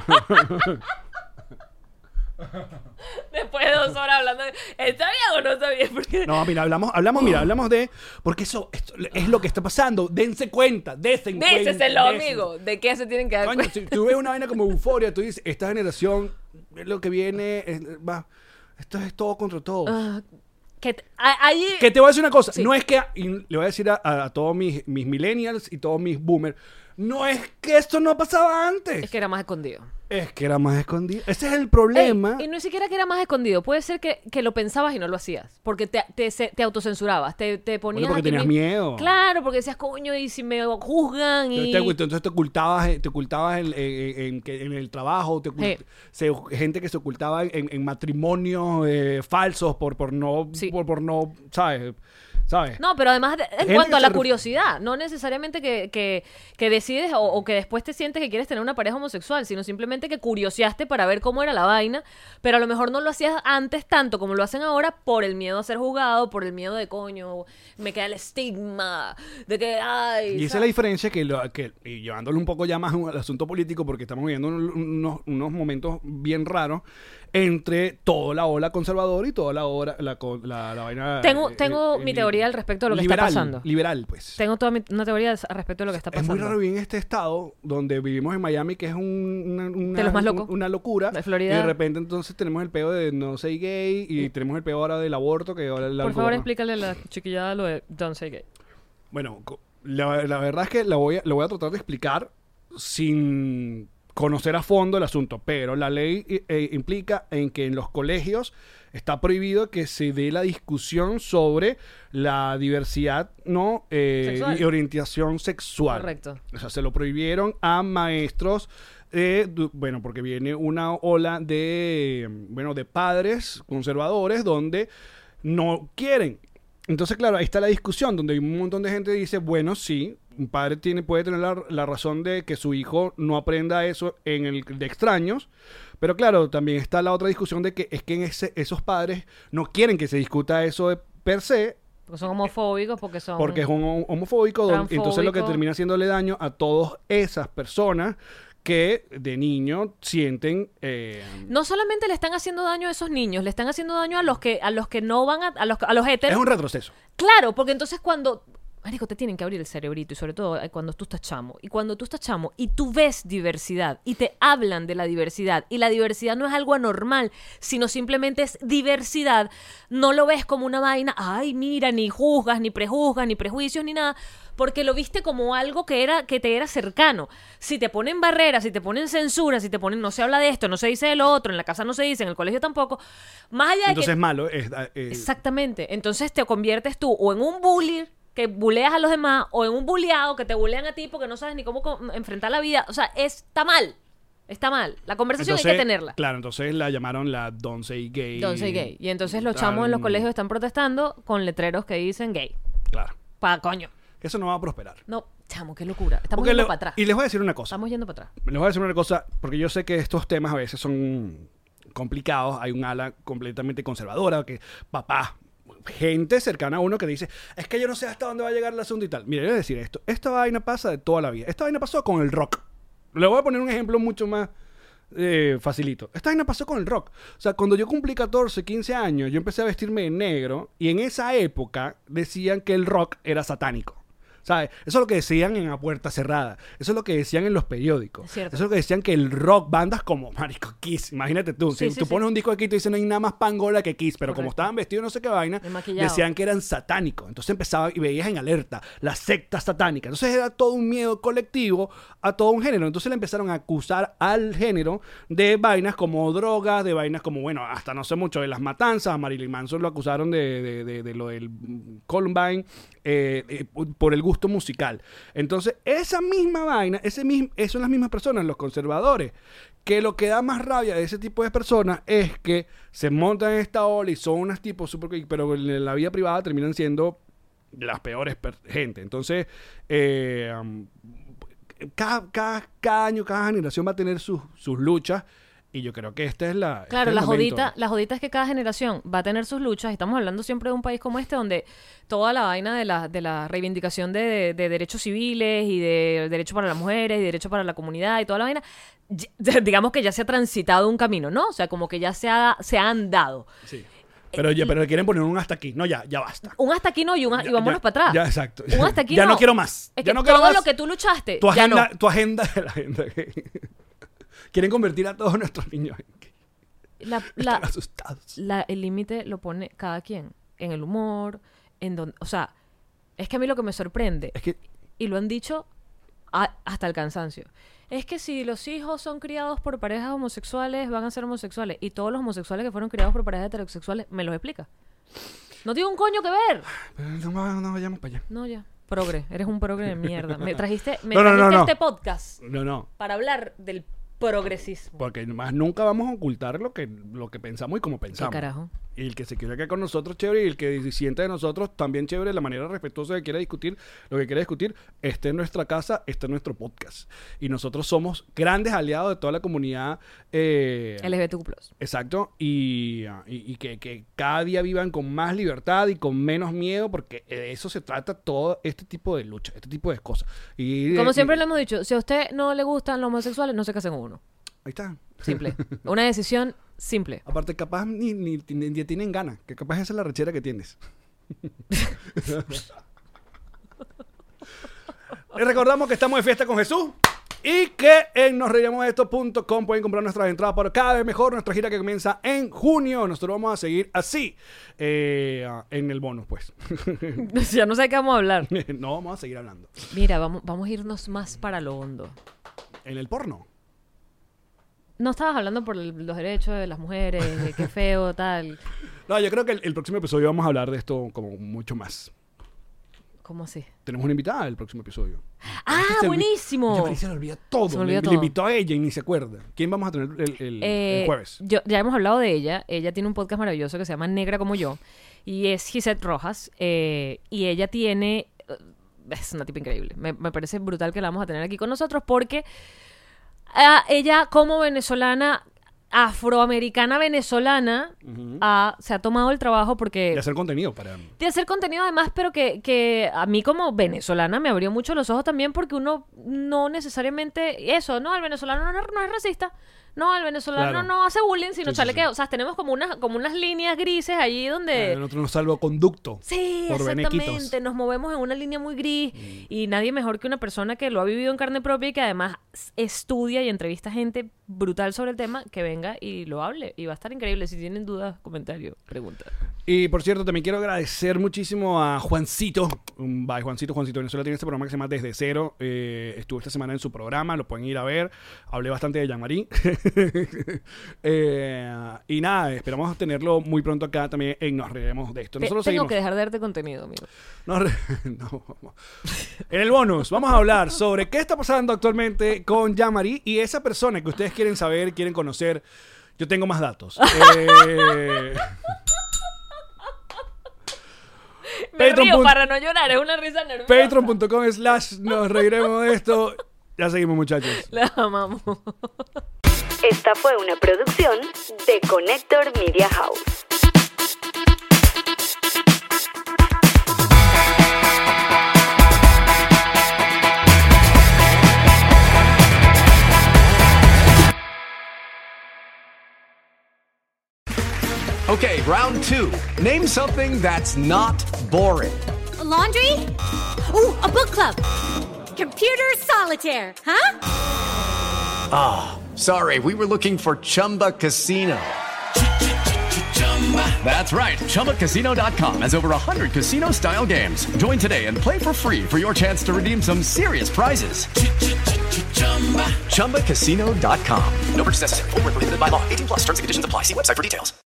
Después de dos horas hablando de... ¿Está bien o no está bien? Porque... No, mira, hablamos, hablamos, mira, hablamos de... Porque eso esto es lo que está pasando. Dense cuenta, dense cuenta. Díceselo, dense- amigo. ¿De qué se tienen que dar Coño, cuenta? si tú ves una vaina como euforia, tú dices, esta generación, es lo que viene, es- va, esto es todo contra todo. Ah, que te- a- ahí... Que te voy a decir una cosa, Sí. no es que, y le voy a decir a, a todos mis, mis millennials y todos mis boomers, no es que esto no pasaba antes. Es que era más escondido. Es que era más escondido. Ese es el problema. Ey, y no es siquiera que era más escondido. Puede ser que, que lo pensabas y no lo hacías. Porque te, te, se- te autocensurabas. Te, te ponías. Bueno, porque a ti tenías mismo- miedo. Claro, porque decías, coño, y si me juzgan y. Entonces te, entonces te ocultabas, te ocultabas en, en- en- en- en el trabajo, te ocult- Sí. se- gente que se ocultaba en, en matrimonios eh, falsos por, por no, Sí. por, por no, ¿sabes? ¿Sabes? No, pero además, de- en Gente cuanto que a la se ref- curiosidad, no necesariamente que, que, que decides o, o que después te sientes que quieres tener una pareja homosexual, sino simplemente que curioseaste para ver cómo era la vaina, pero a lo mejor no lo hacías antes tanto como lo hacen ahora por el miedo a ser juzgado, por el miedo de coño, me queda el estigma de que, ay... Y esa es ¿sabes? la diferencia que, lo, que y llevándolo un poco ya más al asunto político, porque estamos viviendo un- unos, unos momentos bien raros entre toda la ola conservadora y toda la ola, la, co- la, la vaina... Tengo, eh, tengo eh, mi li- teoría teoría al respecto de lo que liberal, está pasando. Liberal, pues. Tengo toda mi- una teoría al respecto de lo que está Es pasando. muy raro vivir en este estado donde vivimos en Miami, que es un- una, una- De los más locos. un- una locura. De Florida. Y de repente entonces tenemos el peo de no soy gay y tenemos el peo ahora del aborto que ahora el Por algo- favor, explícale a la chiquillada lo de Don't Say Gay. Bueno, co- la, la verdad es que la voy a, lo voy a tratar de explicar sin conocer a fondo el asunto, pero la ley eh, eh, implica en que en los colegios está prohibido que se dé la discusión sobre la diversidad, ¿no? Eh, Sexual. y orientación sexual. Correcto. O sea, se lo prohibieron a maestros, eh, du- bueno, porque viene una ola de, bueno, de padres conservadores donde no quieren. Entonces, claro, ahí está la discusión donde hay un montón de gente que dice, bueno, sí, un padre tiene, puede tener la, la razón de que su hijo no aprenda eso en el de extraños, pero claro, también está la otra discusión de que es que en ese, esos padres no quieren que se discuta eso de per se, Porque son homofóbicos, porque son... porque es un homofóbico, don- entonces lo que Transfóbico. termina haciéndole daño a todas esas personas que de niño sienten... eh, No solamente le están haciendo daño a esos niños, le están haciendo daño a los que a los que no van a... A los, a los es heteros. un retroceso. Claro, porque entonces cuando... Marico, te tienen que abrir el cerebrito y sobre todo eh, cuando tú estás chamo. Y cuando tú estás chamo y tú ves diversidad y te hablan de la diversidad y la diversidad no es algo anormal, sino simplemente es diversidad, no lo ves como una vaina, ay, mira, ni juzgas, ni prejuzgas, ni prejuicios, ni nada, porque lo viste como algo que era que te era cercano. Si te ponen barreras, si te ponen censura, si te ponen no se habla de esto, no se dice de lo otro, en la casa no se dice, en el colegio tampoco, más allá de Entonces que... es malo. es, eh, Exactamente. Entonces te conviertes tú o en un bully que buleas a los demás o en un bulleado que te bulean a ti porque no sabes ni cómo co- enfrentar la vida. O sea, está mal. Está mal. La conversación entonces, hay que tenerla. Claro, entonces la llamaron la Don't Say Gay. Don't say gay. Y entonces los Tan- chamos en los colegios están protestando con letreros que dicen gay. Claro. Pa' coño. Eso no va a prosperar. No, chamo, qué locura. Estamos Porque yendo le- para atrás. Y les voy a decir una cosa. Estamos yendo para atrás. Les voy a decir una cosa, porque yo sé que estos temas a veces son complicados. Hay un ala completamente conservadora, que papá, gente cercana a uno que dice, es que yo no sé hasta dónde va a llegar el asunto y tal. Mira, yo voy a decir esto. Esta vaina pasa de toda la vida. Esta vaina pasó con el rock. Le voy a poner un ejemplo mucho más eh, facilito. Esta vaina pasó con el rock. O sea, cuando yo cumplí catorce, quince años, yo empecé a vestirme de negro y en esa época decían que el rock era satánico. ¿Sabes? Eso es lo que decían en A Puerta Cerrada. Eso es lo que decían en los periódicos. Es cierto. Eso es lo que decían que el rock, bandas como Marico Kiss. Imagínate tú. Sí, si sí, tú sí. pones un disco aquí y te dicen no hay nada más pangola que Kiss. Pero como Correcto. estaban vestidos no sé qué vaina, Y maquillados. decían que eran satánicos. Entonces empezaba y veías en alerta la secta satánica. Entonces era todo un miedo colectivo a todo un género. Entonces le empezaron a acusar al género de vainas como drogas, de vainas como, bueno, hasta no sé mucho, de las matanzas. A Marilyn Manson lo acusaron de, de, de, de lo del Columbine eh, eh, por el gusto musical. Entonces, esa misma vaina, ese mismo, esas son las mismas personas, los conservadores, que lo que da más rabia de ese tipo de personas es que se montan en esta ola y son unos tipos súper, pero en la vida privada terminan siendo las peores per- gente. Entonces, eh, um, cada, cada, cada año, cada generación va a tener sus, sus luchas. Y yo creo que esta es la... este Claro, es el la momento. jodita, la jodita es que cada generación va a tener sus luchas. Estamos hablando siempre de un país como este donde toda la vaina de la, de la reivindicación de, de- de derechos civiles y de derechos para las mujeres y derechos para la comunidad y toda la vaina, ya- digamos que ya se ha transitado un camino, ¿no? O sea, como que ya se ha, se ha andado. Sí. Pero, ya, pero quieren poner un hasta aquí. No, ya, ya basta. Un hasta aquí no y, un, Ya- y vámonos ya- para atrás. Ya, exacto. Un hasta aquí ya no. no quiero más. Es ya que no quiero todo más. lo que tú luchaste, tu ya agenda, no. tu agenda de la agenda gay. Quieren convertir a todos nuestros niños en gay. La, Están la, asustados. la- el límite lo pone cada quien. En el humor, en donde... O sea, es que a mí lo que me sorprende... Es que y lo han dicho a- hasta el cansancio. Es que si los hijos son criados por parejas homosexuales, van a ser homosexuales. Y todos los homosexuales que fueron criados por parejas heterosexuales, ¿me los explica? No tiene un coño que ver. no, no, no vayamos para allá. No, ya. Progre. Eres un progre de mierda. Me trajiste, me No, no, no, trajiste no. este podcast No, no. para hablar del progresismo. Porque más nunca vamos a ocultar lo que, lo que pensamos y cómo ¿Qué pensamos. carajo? Y el que se quiera quedar con nosotros, chévere. Y el que siente de nosotros, también chévere. La manera respetuosa que quiera discutir, lo que quiera discutir, esté en nuestra casa, esté en nuestro podcast. Y nosotros somos grandes aliados de toda la comunidad. Eh, L G B T Q plus. Exacto. Y, ah, y, y que, que cada día vivan con más libertad y con menos miedo, porque de eso se trata todo este tipo de lucha, este tipo de cosas. Y, Como y- siempre le hemos dicho, si a usted no le gustan los homosexuales, no se case con uno. Ahí está. Simple. Una decisión simple. Aparte, capaz ni, ni, ni- ni tienen ganas, que capaz esa es la rechera que tienes. Les recordamos que estamos de fiesta con Jesús y que en nos reiremos de esto punto com pueden comprar nuestras entradas para cada vez mejor nuestra gira que comienza en junio. Nosotros vamos a seguir así eh, en el bonus, pues. Ya no sé de qué vamos a hablar. No, vamos a seguir hablando. Mira, vamos, vamos a irnos más para lo hondo. En el porno. No estabas hablando por el- los derechos de las mujeres, de qué feo, tal. No, yo creo que el, el próximo episodio vamos a hablar de esto como mucho más. ¿Cómo así? Tenemos una invitada el próximo episodio. ¡Ah, Se olvi- buenísimo! Ya María se le olvida todo. Se me Le, olvida le todo. invitó a ella y ni se acuerda. ¿Quién vamos a tener el, el- Eh, el jueves? yo- ya hemos hablado de ella. Ella tiene un podcast maravilloso que se llama Negra como yo. Y es Gisette Rojas. eh, y ella tiene... eh, Es una tipa increíble. Me, me parece brutal que la vamos a tener aquí con nosotros porque ah, ella como venezolana, afroamericana venezolana, ah, se ha tomado el trabajo porque... De hacer contenido para... de hacer contenido además, pero que, que a mí como venezolana me abrió mucho los ojos también porque uno no necesariamente eso, no, el venezolano no, no es racista, no, el venezolano Claro. no hace bullying, sino Sí, sí, chalequeo. sí. O sea, tenemos como unas, como unas líneas grises allí donde... Eh, nosotros nos salvoconducto. Sí, por exactamente. benequitos. Nos movemos en una línea muy gris y nadie mejor que una persona que lo ha vivido en carne propia y que además s- estudia y entrevista gente brutal sobre el tema, que venga y lo hable. Y va a estar increíble. Si tienen dudas, comentarios, preguntas. Y por cierto, también quiero agradecer muchísimo a Juancito. Um, Bye, Juancito. Juancito Venezuela tiene este programa que se llama Desde Cero. Eh, estuvo esta semana en su programa, lo pueden ir a ver. Hablé bastante de Jean-Marie. eh, y nada, esperamos tenerlo muy pronto acá también en Nos Reiremos de Esto. Te- Nosotros tengo seguimos. que dejar de darte contenido, amigo. Nos re- no, vamos. En el bonus vamos a hablar sobre qué está pasando actualmente con Jean-Marie y esa persona que ustedes quieren saber, quieren conocer. Yo tengo más datos. Eh, Me Patreon río punto- para no llorar, es una risa nerviosa. Patreon punto com slash nos reiremos de esto. Ya seguimos, muchachos. La amamos. Esta fue una producción de Connector Media House. Okay, round two. Name something that's not boring. A laundry? Ooh, a book club. Computer solitaire, huh? Sorry, we were looking for Chumba Casino. That's right. Chumba Casino dot com has over one hundred casino-style games. Join today and play for free for your chance to redeem some serious prizes. Chumba Casino dot com. No purchase necessary. Void where prohibited by law. eighteen plus terms and conditions apply. See website for details.